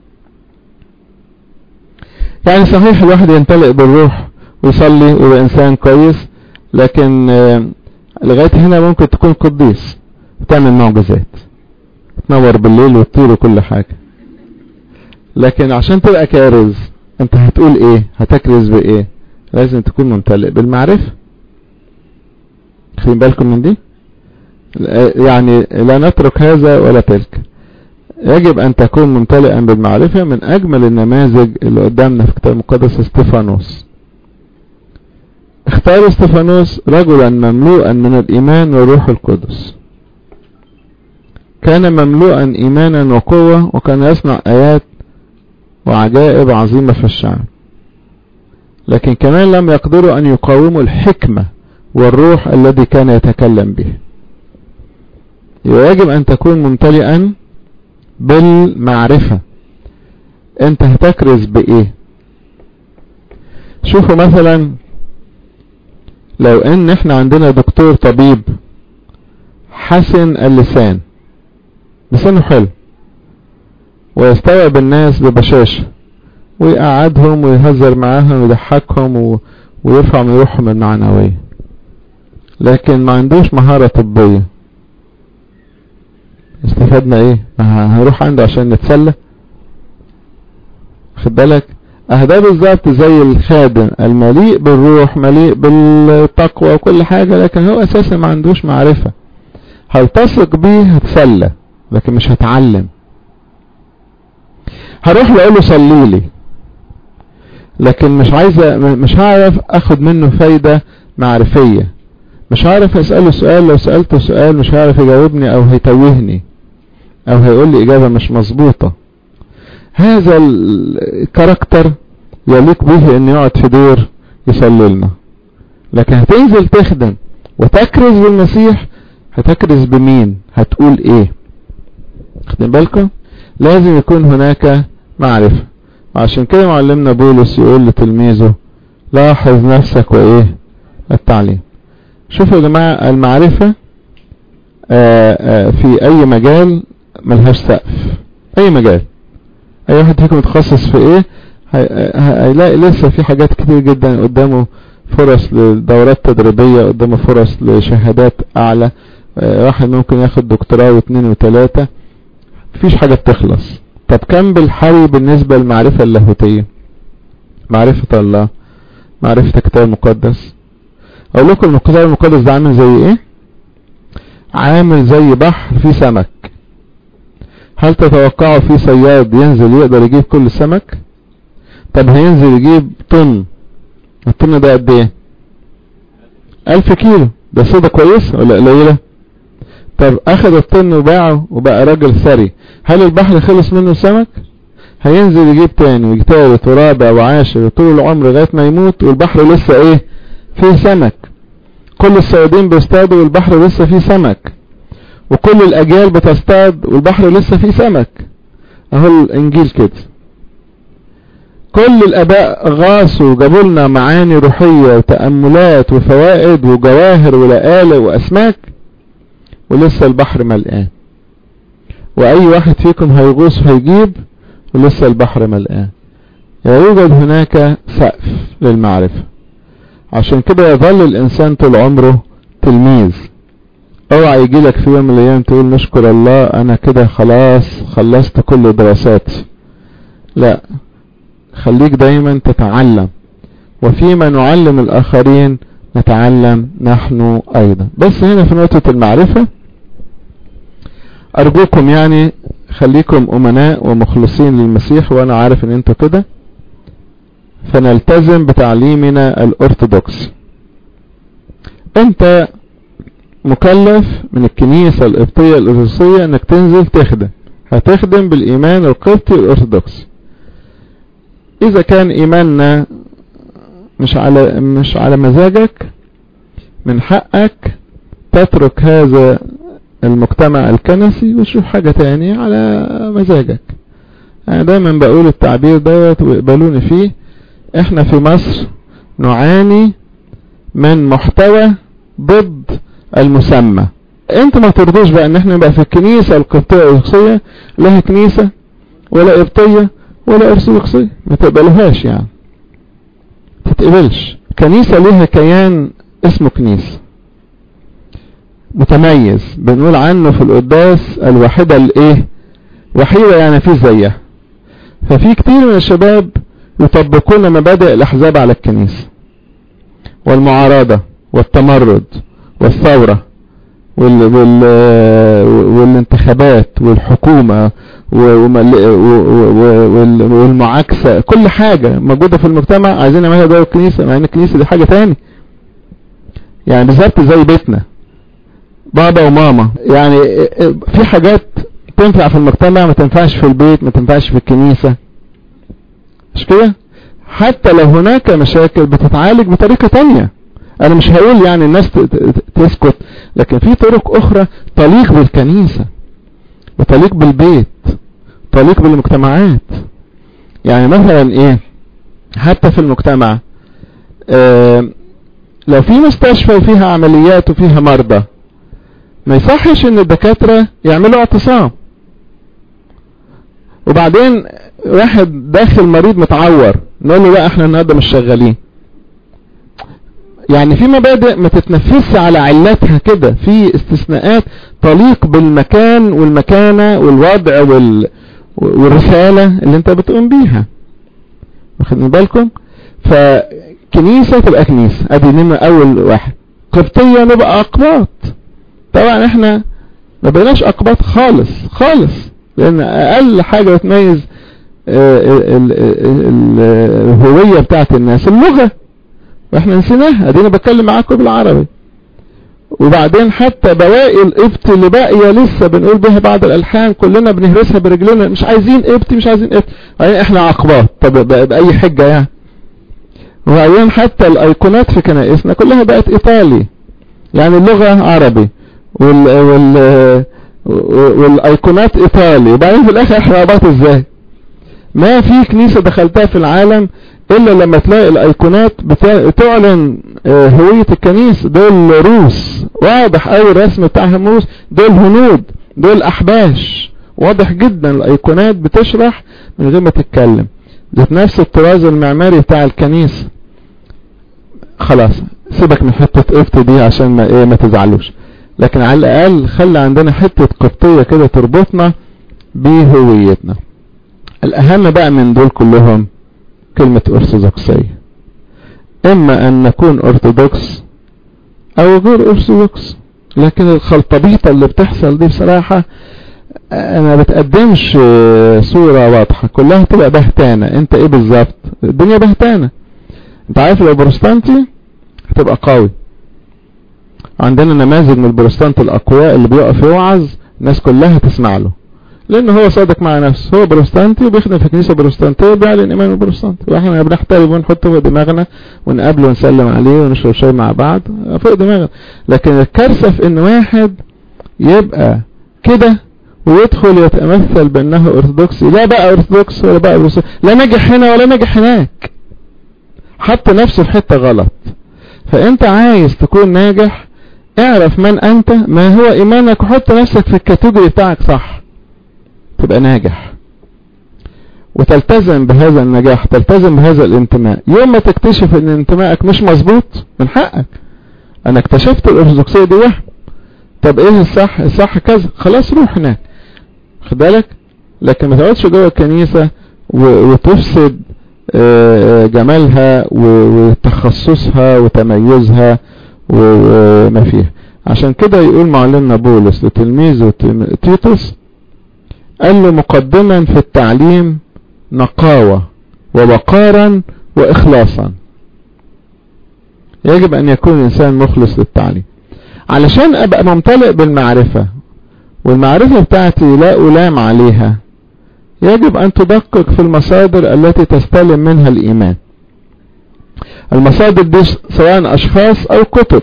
يعني صحيح الواحد يمتلئ بالروح ويصلي ويبقى انسان كويس، لكن لغاية هنا ممكن تكون قديس وتعمل معجزات، تنور بالليل وتطير وكل حاجة، لكن عشان تبقى كارز انت هتقول ايه، هتكرز بايه؟ لازم تكون ممتلئ بالمعرفة. خلين بالكم من دي، يعني لا نترك هذا ولا تلك. يجب ان تكون ممتلئا بالمعرفة. من اجمل النماذج اللي قدامنا في الكتاب المقدس استفانوس. اختار استفانوس رجلا مملوءا من الايمان والروح القدس، كان مملوءا ايمانا وقوة، وكان يصنع ايات وعجائب عظيمة في الشعب. لكن كمان لم يقدروا ان يقاوموا الحكمة والروح الذي كان يتكلم به. يجب ان تكون ممتلئا بالمعرفة. انت هتكرز بايه؟ شوفوا مثلا لو ان احنا عندنا دكتور طبيب حسن اللسان، لسانه حلو ويستوعب الناس ببشاشة ويقعدهم ويهزر معاهم ويضحكهم و... ويرفع من روحهم المعنوية، لكن ما عندوش مهارة طبية، استفدنا ايه؟ هنروح عنده عشان نتسلى؟ خد بالك، اهدا بالظبط زي الخادم المليء بالروح مليء بالتقوى وكل حاجة، لكن هو اساسا ما عندوش معرفة. هل تثق بيه؟ هتسلى لكن مش هتعلم. هروح له اقول له صلي لي، لكن مش عايزه مش هعرف اخد منه فايده معرفيه، مش هعرف اساله سؤال، لو سالته سؤال مش هعرف يجاوبني او هيتوهني او هيقول لي اجابه مش مظبوطه. هذا الكاركتر يليق به ان يقعد في دور يصلي لنا. لكن هتنزل تخدم وتكرز بالمسيح، هتكرز بمين؟ هتقول ايه؟ خدين بالكم؟ لازم يكون هناك معرفة. عشان كده معلمنا بولس يقول لتلميذه لاحظ نفسك وايه؟ التعليم. شوفوا يا جماعة المعرفة آآ آآ في اي مجال ملهاش سقف. اي مجال، اي واحد فيكم متخصص في ايه هيلاقي لسه في حاجات كتير جدا قدامه، فرص لدورات تدريبية، قدامه فرص لشهادات اعلى، واحد ممكن ياخد دكتوراه واثنين وثلاثة، مفيش حاجة بتخلص. طب كم بالحري بالنسبة للمعرفة اللاهوتية؟ معرفة الله، معرفة الكتاب المقدس. اقول لكم الكتاب المقدس ده عامل زي ايه؟ عامل زي بحر فيه سمك. هل تتوقعوا في صياد ينزل يقدر يجيب كل السمك؟ طب هينزل يجيب طن، الطن ده قد ايه؟ الف كيلو، ده صيدة كويس ولا قليلة؟ طب اخذ الطن وباعه وبقى راجل ثري، هل البحر خلص منه السمك؟ هينزل يجيب تاني وثالث ورابع وعاشر طول العمر لغاية ما يموت والبحر لسه ايه؟ فيه سمك. كل الصيادين بيصطادوا والبحر لسه فيه سمك، وكل الاجيال بتصطاد والبحر لسه فيه سمك. اهو الانجيل كده، كل الاباء غاصوا وجابوا لنا معاني روحية وتأملات وفوائد وجواهر ولآلئ واسماك، ولسه البحر ملقان. واي واحد فيكم هيغوص وهيجيب ولسه البحر ملقان. يوجد هناك سقف للمعرفة. عشان كده يظل الانسان طول عمره تلميذ. اوعى يجي لك في يوم من الايام تقول نشكر الله انا كده خلاص خلصت كل دراساتي. لا، خليك دايما تتعلم، وفيما نعلم الاخرين نتعلم نحن ايضا. بس هنا في نقطة المعرفة ارجوكم يعني خليكم امناء ومخلصين للمسيح، وانا عارف ان انتوا كده، فنلتزم بتعليمنا الارثوذكسي. انت مكلف من الكنيسة القبطية الارثوذكسية انك تنزل تخدم، هتخدم بالايمان القبطي الارثوذكسي. اذا كان ايماننا مش على مش على مزاجك، من حقك تترك هذا المجتمع الكنسي وتشوف حاجة تانية على مزاجك. انا دايما بقول التعبير دوت ويقبلوني فيه، احنا في مصر نعاني من محتوى ضد المسمى. انت ما ترضوش بقى ان احنا نبقى في الكنيسة القبطية الارثوذكسية، لا كنيسة ولا قبطية ولا ارثوذكسية، ما تقبلوهاش يعني، تتقبلش. كنيسة ليها كيان اسمه كنيسة متميز، بنقول عنه في القداس الوحيدة الايه؟ وحيدة يعني في زيها. ففي كتير من الشباب يطبقون مبادئ الاحزاب على الكنيسة، والمعارضة والتمرد والثورة وال... وال... والانتخابات والحكومة والمعاكسة، كل حاجة موجودة في المجتمع عايزين نعملها جوه الكنيسة، مع ان الكنيسة دي حاجة تاني. يعني بالظبط زي بيتنا، بابا وماما، يعني في حاجات تنفع في المجتمع ما تنفعش في البيت، ما تنفعش في الكنيسة، مش كده؟ حتى لو هناك مشاكل بتتعالج بطريقة تانية. انا مش هقول يعني الناس تسكت، لكن في طرق اخرى تليق بالكنيسة وتليق بالبيت، تليق بالمجتمعات. يعني مثلا ايه، حتى في المجتمع اه لو في مستشفى وفيها عمليات وفيها مرضى، ما يصحش ان الدكاترة يعملوا اعتصام وبعدين واحد داخل مريض متعور نقول له لا احنا النهارده مش شغالين. يعني في مبادئ ما تتنفذش على علتها كده، في استثناءات تليق بالمكان والمكانة والوضع وال... والرسالة اللي انت بتقوم بيها. واخدين بالكم؟ فكنيسة تبقى كنيسة، ادي نمرة اول واحد. قبطية نبقى اقباط. طبعا احنا ما بقيناش اقباط خالص خالص، لان اقل حاجة بتميز الهوية بتاعت الناس اللغة، واحنا نسيناها، ادينا بتكلم معاكم بالعربي. وبعدين حتى بواقي القبط اللي باقيه لسه بنقول بها بعض الالحان كلنا بنهرسها برجلنا، مش عايزين قبطي مش عايزين قبطي، يعني احنا عقبات. طب باي حجه يعني؟ وبعدين حتى الايقونات في كنائسنا كلها بقت ايطالي، يعني اللغه عربي وال وال والايقونات ايطالي، وبعدين في الاخر احنا عقبات ازاي؟ ما في كنيسه دخلتها في العالم الا لما تلاقي الايقونات بتعلن هوية الكنيسة. دول روس، واضح اوي الرسم بتاعهم روس، دول هنود، دول احباش، واضح جدا الايقونات بتشرح من غير ما تتكلم. ذات نفس الطراز المعماري بتاع الكنيسة. خلاص سيبك من حتة قبط دي عشان ما ايه ما تزعلوش، لكن على الاقل خلي عندنا حتة قبطية كده تربطنا بهويتنا. الاهم بقى من دول كلهم كلمة أرثوذكسية، إما أن نكون أرثوذكس أو غير أرثوذكس. لكن الخلطبيطة اللي بتحصل دي بصراحة أنا بتقدمش صورة واضحة، كلها تبقى بهتانة. أنت إيه بالظبط؟ الدنيا بهتانة. أنت عارف لو بروستانتي هتبقى قوي. عندنا نماذج من البروستانت الأقوياء اللي بيقف يوعظ الناس كلها تسمع له، لأنه هو صادق مع نفسه، هو بروستانتي وبيخدم في كنيسة بروستانتية بيعلن إيمان البروستانتي، واحنا بنحترم ونحطه فوق دماغنا ونقابله ونسلم عليه ونشرب شاي مع بعض فوق دماغنا. لكن الكارثة في إن واحد يبقى كده ويدخل يتمثل بأنه أرثوذكسي، لا بقى أرثوذكس ولا بقى بروستانتي، لا نجح هنا ولا نجح هناك، حط نفسه في حتة غلط. فأنت عايز تكون ناجح اعرف من أنت، ما هو إيمانك، وحط نفسك في الكاتيجوري بتاعك صح، تبقى ناجح وتلتزم بهذا النجاح، تلتزم بهذا الانتماء. يوم ما تكتشف ان انتمائك مش مظبوط من حقك. انا اكتشفت الارثوذكسيه دي وهم، طب ايه الصح؟ الصح كذا، خلاص روح هناك، خد بالك. لكن ما تقعدش جوه الكنيسه وتفسد جمالها وتخصصها وتميزها وما فيها. عشان كده يقول معلمنا بولس لتلميذه تيتوس، قال له مقدما في التعليم نقاوة ووقارا وإخلاصا. يجب أن يكون الإنسان مخلص للتعليم علشان أبقى ممتلئ بالمعرفة، والمعرفة بتاعتي لا ألام عليها. يجب أن تدقق في المصادر التي تستلم منها الإيمان. المصادر دي سواء أشخاص أو كتب.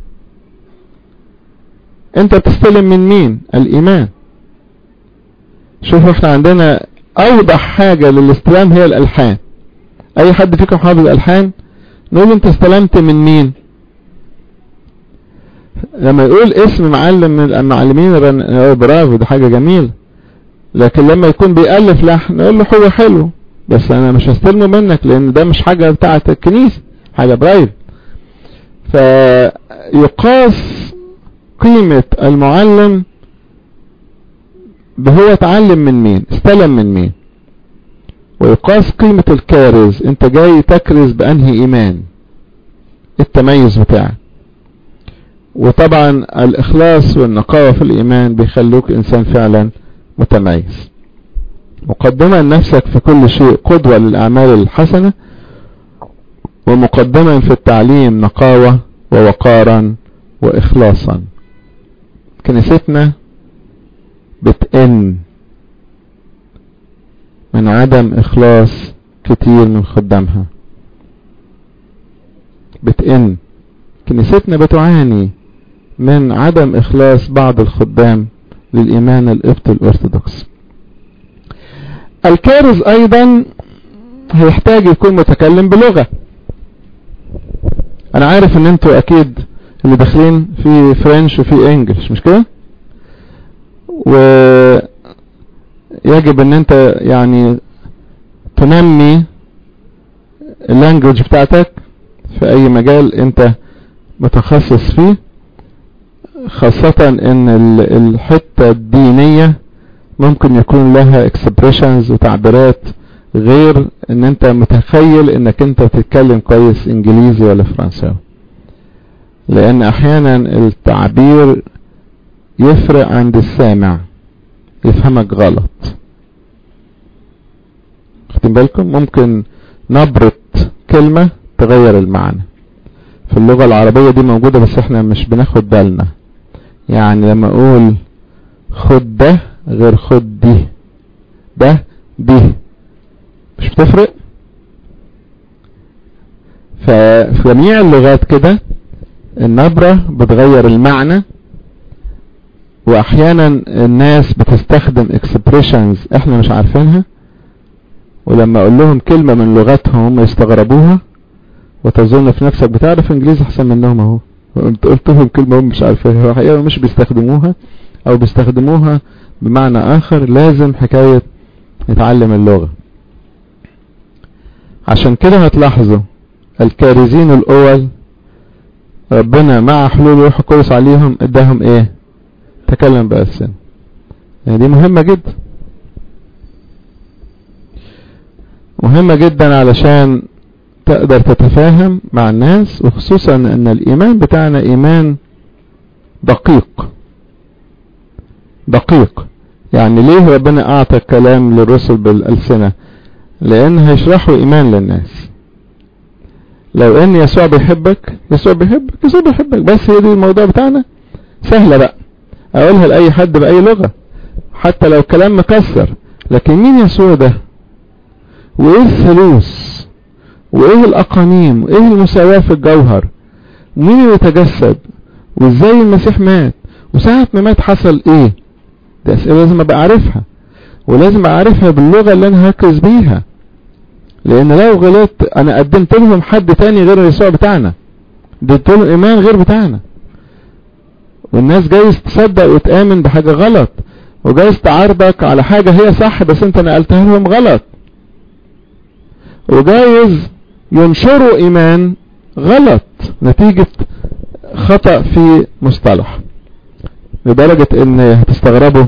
أنت بتستلم من مين؟ الإيمان. شوفوا احنا عندنا اوضح حاجة للاستلام هي الالحان. اي حد فيكم حافظ الالحان نقول انت استلمت من مين؟ لما يقول اسم معلم من المعلمين برافو، ده حاجة جميلة. لكن لما يكون بيألف لحن نقول له هو حلو بس انا مش هستلمه منك لان ده مش حاجة بتاعة الكنيسة، حاجة برايف. فيقاس قيمة المعلم هو اتعلم من مين، استلم من مين. ويقاس قيمة الكارز، انت جاي تكرز بانهي ايمان، التميز بتاعك. وطبعا الاخلاص والنقاوة في الايمان بيخلوك انسان فعلا متميز. مقدما نفسك في كل شيء قدوة للاعمال الحسنة، ومقدما في التعليم نقاوة ووقارا واخلاصا. كنيستنا بتئن من عدم اخلاص كتير من خدامها، بتئن. كنيستنا بتعاني من عدم اخلاص بعض الخدام للايمان القبطي الارثوذكس. الكارز ايضا هيحتاج يكون متكلم بلغة. انا عارف ان انتوا اكيد اللي داخلين في فرنش وفي انجلش، مش كده؟ ويجب ان انت يعني تنمي اللانجوج بتاعتك في اي مجال انت متخصص فيه، خاصة ان الحتة الدينية ممكن يكون لها expressions وتعبيرات غير ان انت متخيل انك انت بتتكلم كويس انجليزي ولا فرنساوي، لان احيانا التعبير يفرق عند السامع، يفهمك غلط. واخدين بالكم؟ ممكن نبرة كلمة تغير المعنى. في اللغة العربية دي موجودة بس احنا مش بناخد بالنا. يعني لما اقول خد ده غير خد دي، ده دي مش بتفرق. ففي جميع اللغات كده النبرة بتغير المعنى، واحيانا الناس بتستخدم expressions احنا مش عارفينها، ولما اقول لهم كلمة من لغتهم هم يستغربوها وتظن في نفسك بتعرف انجليزي احسن منهم اهو، قلت لهم كلمة هم مش عارفينها، وحقيقة مش بيستخدموها او بيستخدموها بمعنى اخر. لازم حكاية نتعلم اللغة. عشان كده هتلاحظوا الكارزين الاول ربنا مع حلول روح القدس عليهم اداهم ايه؟ تكلم بألسنة. يعني دي مهمة جدا، مهمة جدا علشان تقدر تتفاهم مع الناس، وخصوصا ان الايمان بتاعنا ايمان دقيق دقيق. يعني ليه ربنا اعطى الكلام للرسل بالألسنة؟ لان هيشرحوا ايمان للناس. لو ان يسوع بيحبك، يسوع بيحبك يسوع بيحبك بس هي دي الموضوع بتاعنا سهلة بقى اقولها لأي حد بأي لغة حتى لو كلام مكسر. لكن مين يسوع ده؟ وايه الثالوث؟ وايه الاقانيم؟ وايه المساواة في الجوهر؟ ومين اللي يتجسد؟ وازاي المسيح مات؟ وساعة ما مات حصل ايه؟ دي اسئلة لازم ابقى اعرفها، ولازم اعرفها باللغة اللي انا هركز بيها. لان لو غلطت انا قدمت لهم حد تاني غير يسوع بتاعنا، اديت لهم ايمان غير بتاعنا، والناس جايز تصدق وتآمن بحاجة غلط، وجايز تعارضك على حاجة هي صح بس انت نقلتها لهم غلط، وجايز ينشروا ايمان غلط نتيجة خطأ في مصطلح. لدرجة ان هتستغربوا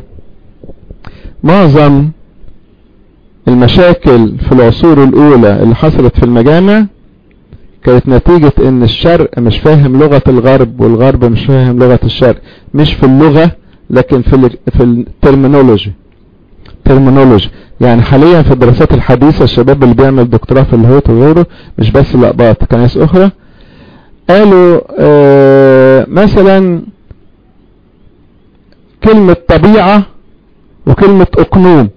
معظم المشاكل في العصور الاولى اللي حصلت في المجامع كانت نتيجة ان الشرق مش فاهم لغة الغرب والغرب مش فاهم لغة الشرق. مش في اللغة لكن في ال في الترمينولوجي. ترمينولوجي يعني حاليا في الدراسات الحديثة الشباب اللي بيعمل دكتوراه في اللاهوت وغيره مش بس الأقباط كناس اخرى قالوا آه مثلا كلمة طبيعة وكلمة اقنوم،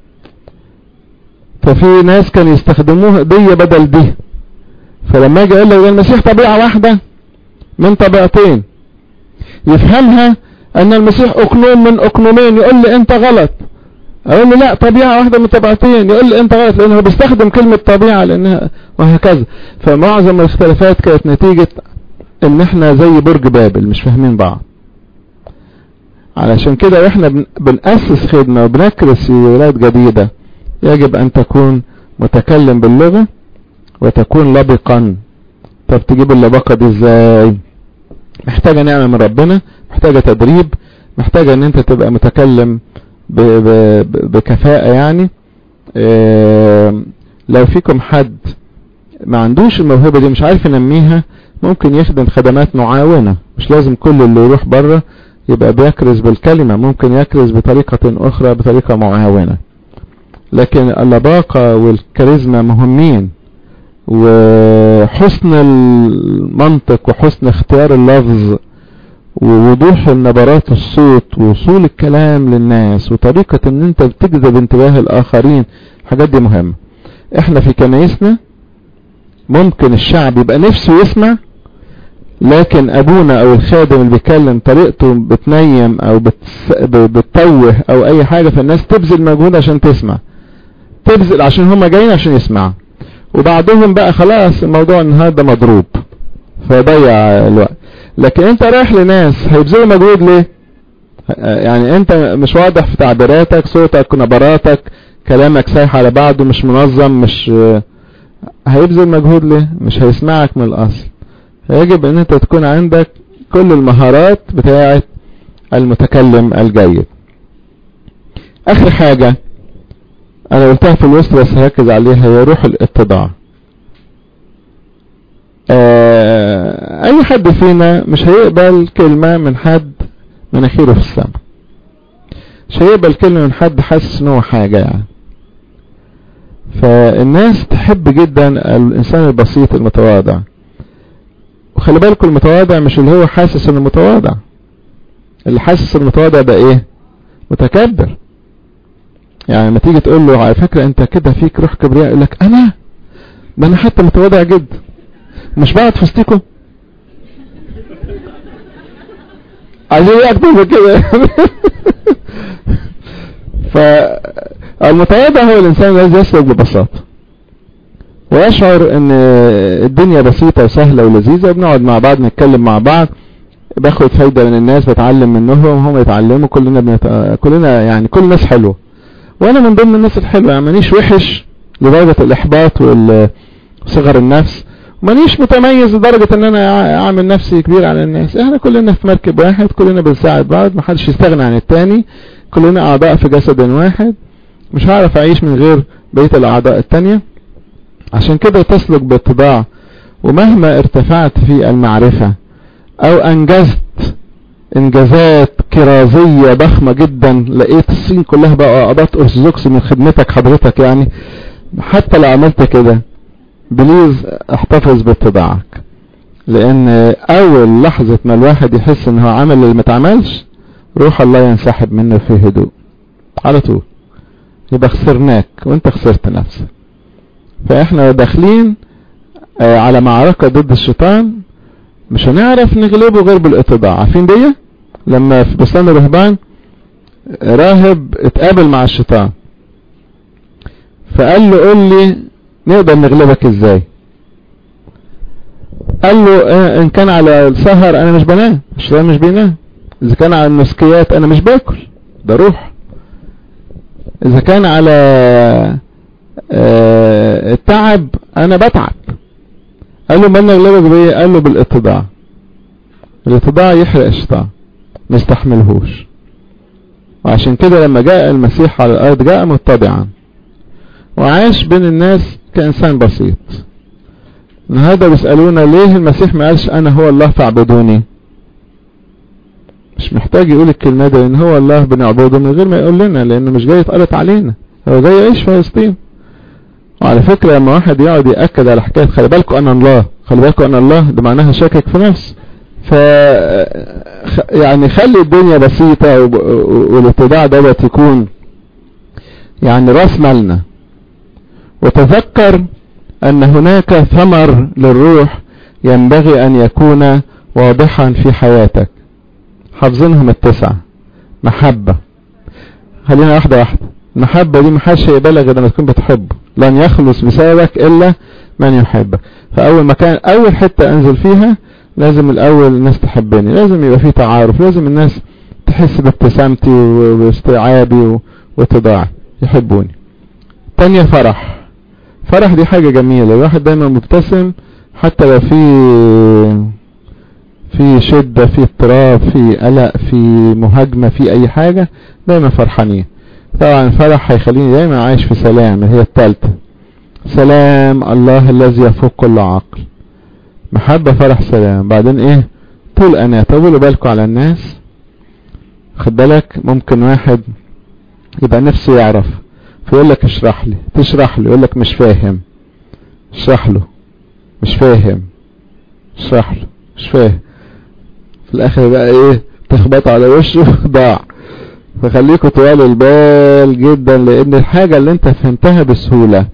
ففي ناس كانوا يستخدموها دي بدل دي. فلما اجي اقول له المسيح طبيعة واحدة من طبيعتين يفهمها ان المسيح اقنوم من اقنومين، يقول لي انت غلط. اقول له لا طبيعة واحدة من طبيعتين، يقول لي انت غلط، لانه بيستخدم كلمة طبيعة لانها وهكذا. فمعظم الاختلافات كانت نتيجة ان احنا زي برج بابل مش فاهمين بعض. علشان كده واحنا بنأسس خدمة وبنكرس ولاد جديدة يجب ان تكون متكلم باللغة وتكون لبقا. طب تجيب اللبقة دي ازاي؟ محتاجة نعمة من ربنا، محتاجة تدريب، محتاجة ان انت تبقى متكلم ب ب ب بكفاءة. يعني اه لو فيكم حد ما عندوش الموهبة دي مش عارف ينميها ممكن يخدم خدمات معاونة. مش لازم كل اللي يروح بره يبقى بيكرز بالكلمة، ممكن يكرز بطريقة اخرى بطريقة معاونة. لكن اللباقة والكاريزما مهمين، وحسن المنطق وحسن اختيار اللفظ ووضوح النبرات الصوت ووصول الكلام للناس وطريقة ان انت بتجذب انتباه الاخرين، الحاجات دي مهمة. احنا في كنايسنا ممكن الشعب يبقى نفسه يسمع، لكن ابونا او الخادم اللي بيتكلم طريقته بتنيم او بتتوه او اي حاجة، فالناس تبذل مجهود عشان تسمع، تبذل عشان هم جايين عشان يسمعوا، وبعضهم بقى خلاص الموضوع النهارده مضروب فضيع الوقت. لكن انت رايح لناس هيبذلوا مجهود ليه؟ يعني انت مش واضح في تعبيراتك، صوتك، نبراتك، كلامك سايح على بعضه، مش منظم، مش هيبذل مجهود ليه؟ مش هيسمعك من الاصل. يجب ان انت تكون عندك كل المهارات بتاعه المتكلم الجيد. اخر حاجة انا قلتها في الوسط بس هركز عليها هي روح الاتضاع. آه اي حد فينا مش هيقبل كلمة من حد مناخيره في السماء، مش هيقبل كلمة من حد حاسس ان هو حاجة يعني. فالناس تحب جدا الانسان البسيط المتواضع. وخلي بالكم المتواضع مش اللي هو حاسس انه متواضع، اللي حاسس المتواضع ده ايه؟ متكبر. يعني لما تيجي تقول له على فكرة انت كده فيك روح كبرياء، يقول لك انا ده انا حتى متواضع جدا مش بقعد في وسطكم. عايزين ايه اكتر من كده؟ فالمتواضع هو الانسان الذي يسلك ببساطة ويشعر ان الدنيا بسيطة وسهلة ولذيذة، وبنقعد مع بعض نتكلم مع بعض، باخد فايدة من الناس، بتعلم منهم، هم يتعلموا، كلنا بنت... كلنا يعني كل الناس حلوة، وانا من ضمن الناس الحلوة. يعني مانيش وحش لدرجة الاحباط وصغر النفس، مانيش متميز لدرجة ان انا اعمل نفسي كبير على الناس. احنا كلنا في مركب واحد، كلنا بنساعد بعض، محدش يستغنى عن التاني، كلنا اعضاء في جسد واحد، مش هعرف اعيش من غير بقية الاعضاء التانية. عشان كده تسلك باتباع، ومهما ارتفعت في المعرفة او انجزت انجازات كرازية ضخمة جدا، لقيت الصين كلها بقى قضت ارثوذكس من خدمتك حضرتك، يعني حتى لو عملت كده بليز احتفظ باتباعك، لان اول لحظة ما الواحد يحس ان هو عمل اللي ما اتعملش، روح الله ينسحب منه في هدوء على طول، يبقى خسرناك وانت خسرت نفسك. فاحنا داخلين على معركة ضد الشيطان، مش هنعرف نغلبه غير بالاتباع. عارفين دي لما في بستان الرهبان راهب اتقابل مع الشيطان، فقال له قول لي نقدر نغلبك ازاي؟ قال له اه ان كان على السهر انا مش بنام، الشيطان مش بينام. اذا كان على النسكيات انا مش باكل، ده روح. اذا كان على اه التعب انا بتعب. قال له ما نغلبك بايه؟ قال له بالاتضاع. الاتضاع يحرق الشيطان، ما يستحملهوش. وعشان كده لما جاء المسيح على الارض جاء متضعا وعاش بين الناس كإنسان بسيط. النهارده بيسألونا ليه المسيح ما قالش انا هو الله فاعبدوني؟ مش محتاج يقول الكلمة دي، لان هو الله بنعبده من غير ما يقول لنا، لانه مش جاي يتقلط علينا، هو جاي يعيش في فلسطين. وعلى فكرة لما واحد يقعد يأكد على حكاية خلي بالكم انا الله، خلي بالكم انا الله، ده معناها شاكك في نفسه. ف يعني خلي الدنيا بسيطة، والاتباع دوت يكون يعني راس مالنا. وتذكر ان هناك ثمر للروح ينبغي ان يكون واضحا في حياتك. حافظينهم التسعة. محبة، خلينا واحدة واحدة. المحبة دي محدش يقبلها غير لما تكون بتحبه، لن يخلص بسببك الا من يحبك. فاول مكان اول حتة انزل فيها لازم الاول الناس تحبني، لازم يبقى فيه تعارف، لازم الناس تحس بابتسامتي واستيعابي واتضاعي، يحبوني. تانية فرح. فرح دي حاجة جميلة، الواحد دايما مبتسم حتى لو في في شدة، في اضطراب، في قلق، في مهاجمة، في اي حاجة، دايما فرحانين. طبعا الفرح هيخليني دايما عايش في سلام، هي التالتة. سلام الله الذي يفوق كل عقل. محبة، فرح، سلام. بعدين ايه؟ طول انا. طولوا بالكم على الناس، خد بالك ممكن واحد يبقى نفسه يعرف فيقول لك اشرح لي، تشرح له يقول لك مش فاهم، اشرح له مش فاهم، اشرح له مش فاهم، في الاخر بقى ايه؟ تخبط على وشه ضاع. فخليكوا طوال البال جدا، لان الحاجة اللي انت فهمتها بسهولة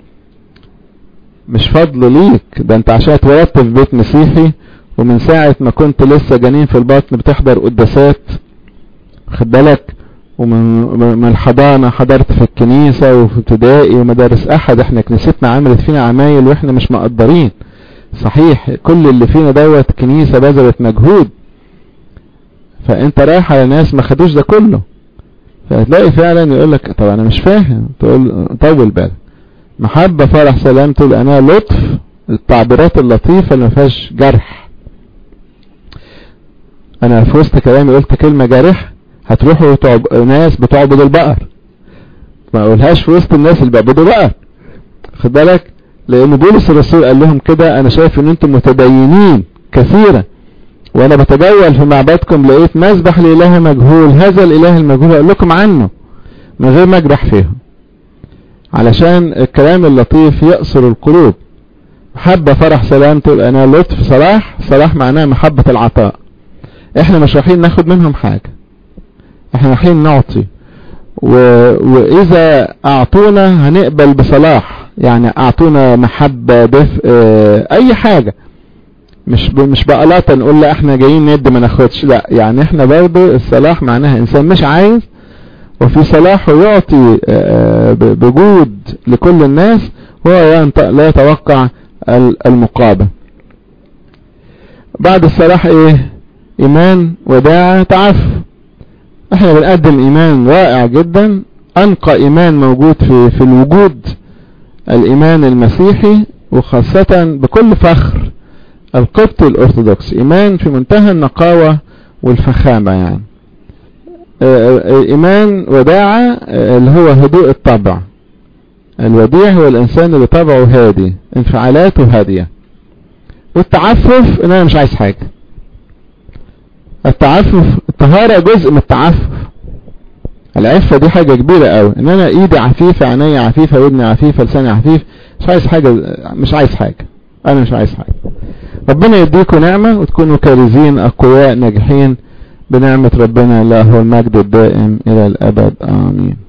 مش فضل ليك، ده انت عشان اتولدت في بيت مسيحي، ومن ساعة ما كنت لسه جنين في البطن بتحضر قداسات، خد بالك، ومن الحضانة حضرت في الكنيسة وفي ابتدائي ومدارس احد. احنا كنيستنا عملت فينا عمايل واحنا مش مقدرين. صحيح كل اللي فينا دوت كنيسة بذلت مجهود، فانت رايح على ناس ما خدوش ده كله، فهتلاقي فعلا يقولك طب انا مش فاهم، تقول طول بالك. محبة، فرح، سلام، طول انا، لطف، التعبيرات اللطيفة اللي ما فيهاش جرح. انا في وسط كلامي قلت كلمة جارح، هتروحوا تعب... ناس بتعبد البقر، ما اقولهاش في وسط الناس اللي بيعبدوا بقر، خد بالك، لان بولس الرسول قال لهم كده انا شايف ان انتم متدينين كثيرا، وانا بتجول في معبدكم لقيت مذبح لإله مجهول، هذا الإله المجهول اقول لكم عنه من غير ما اجرح فيهم. علشان الكلام اللطيف يأسر القلوب. محبة فرح سلام تبقى انا لطف صلاح. صلاح معناه محبة العطاء. احنا مش رايحين ناخد منهم حاجة، احنا رايحين نعطي، و... واذا اعطونا هنقبل بصلاح، يعني اعطونا محبة دفء اه... اي حاجة، مش ب... مش بقلاطة نقول لا احنا جايين ندي ما ناخدش، لا يعني احنا برضو الصلاح معناها انسان مش عايز وفي صلاحه يعطي اه... بجود لكل الناس، وهو لا يتوقع المقابل. بعد الصلاح ايه؟ ايمان، وداعة، تعفف. احنا بنقدم ايمان رائع جدا، انقى ايمان موجود في في الوجود، الايمان المسيحي، وخاصة بكل فخر القبطي الارثوذكسي، ايمان في منتهى النقاوة والفخامة. يعني ايمان وداعة اللي هو هدوء الطبع. الوديع هو الانسان اللي طبعه هادي، انفعالاته هادية. والتعفف ان انا مش عايز حاجة. التعفف، الطهارة جزء من التعفف. العفة دي حاجة كبيرة قوي، ان انا ايدي عفيفة، عيني عفيفة، ودني عفيفة، لساني عفيف، مش عايز حاجة، مش عايز حاجة، انا مش عايز حاجة. ربنا يديكم نعمة وتكونوا كارزين اقوياء ناجحين بنعمة ربنا. له المجد الدائم الى الابد، امين.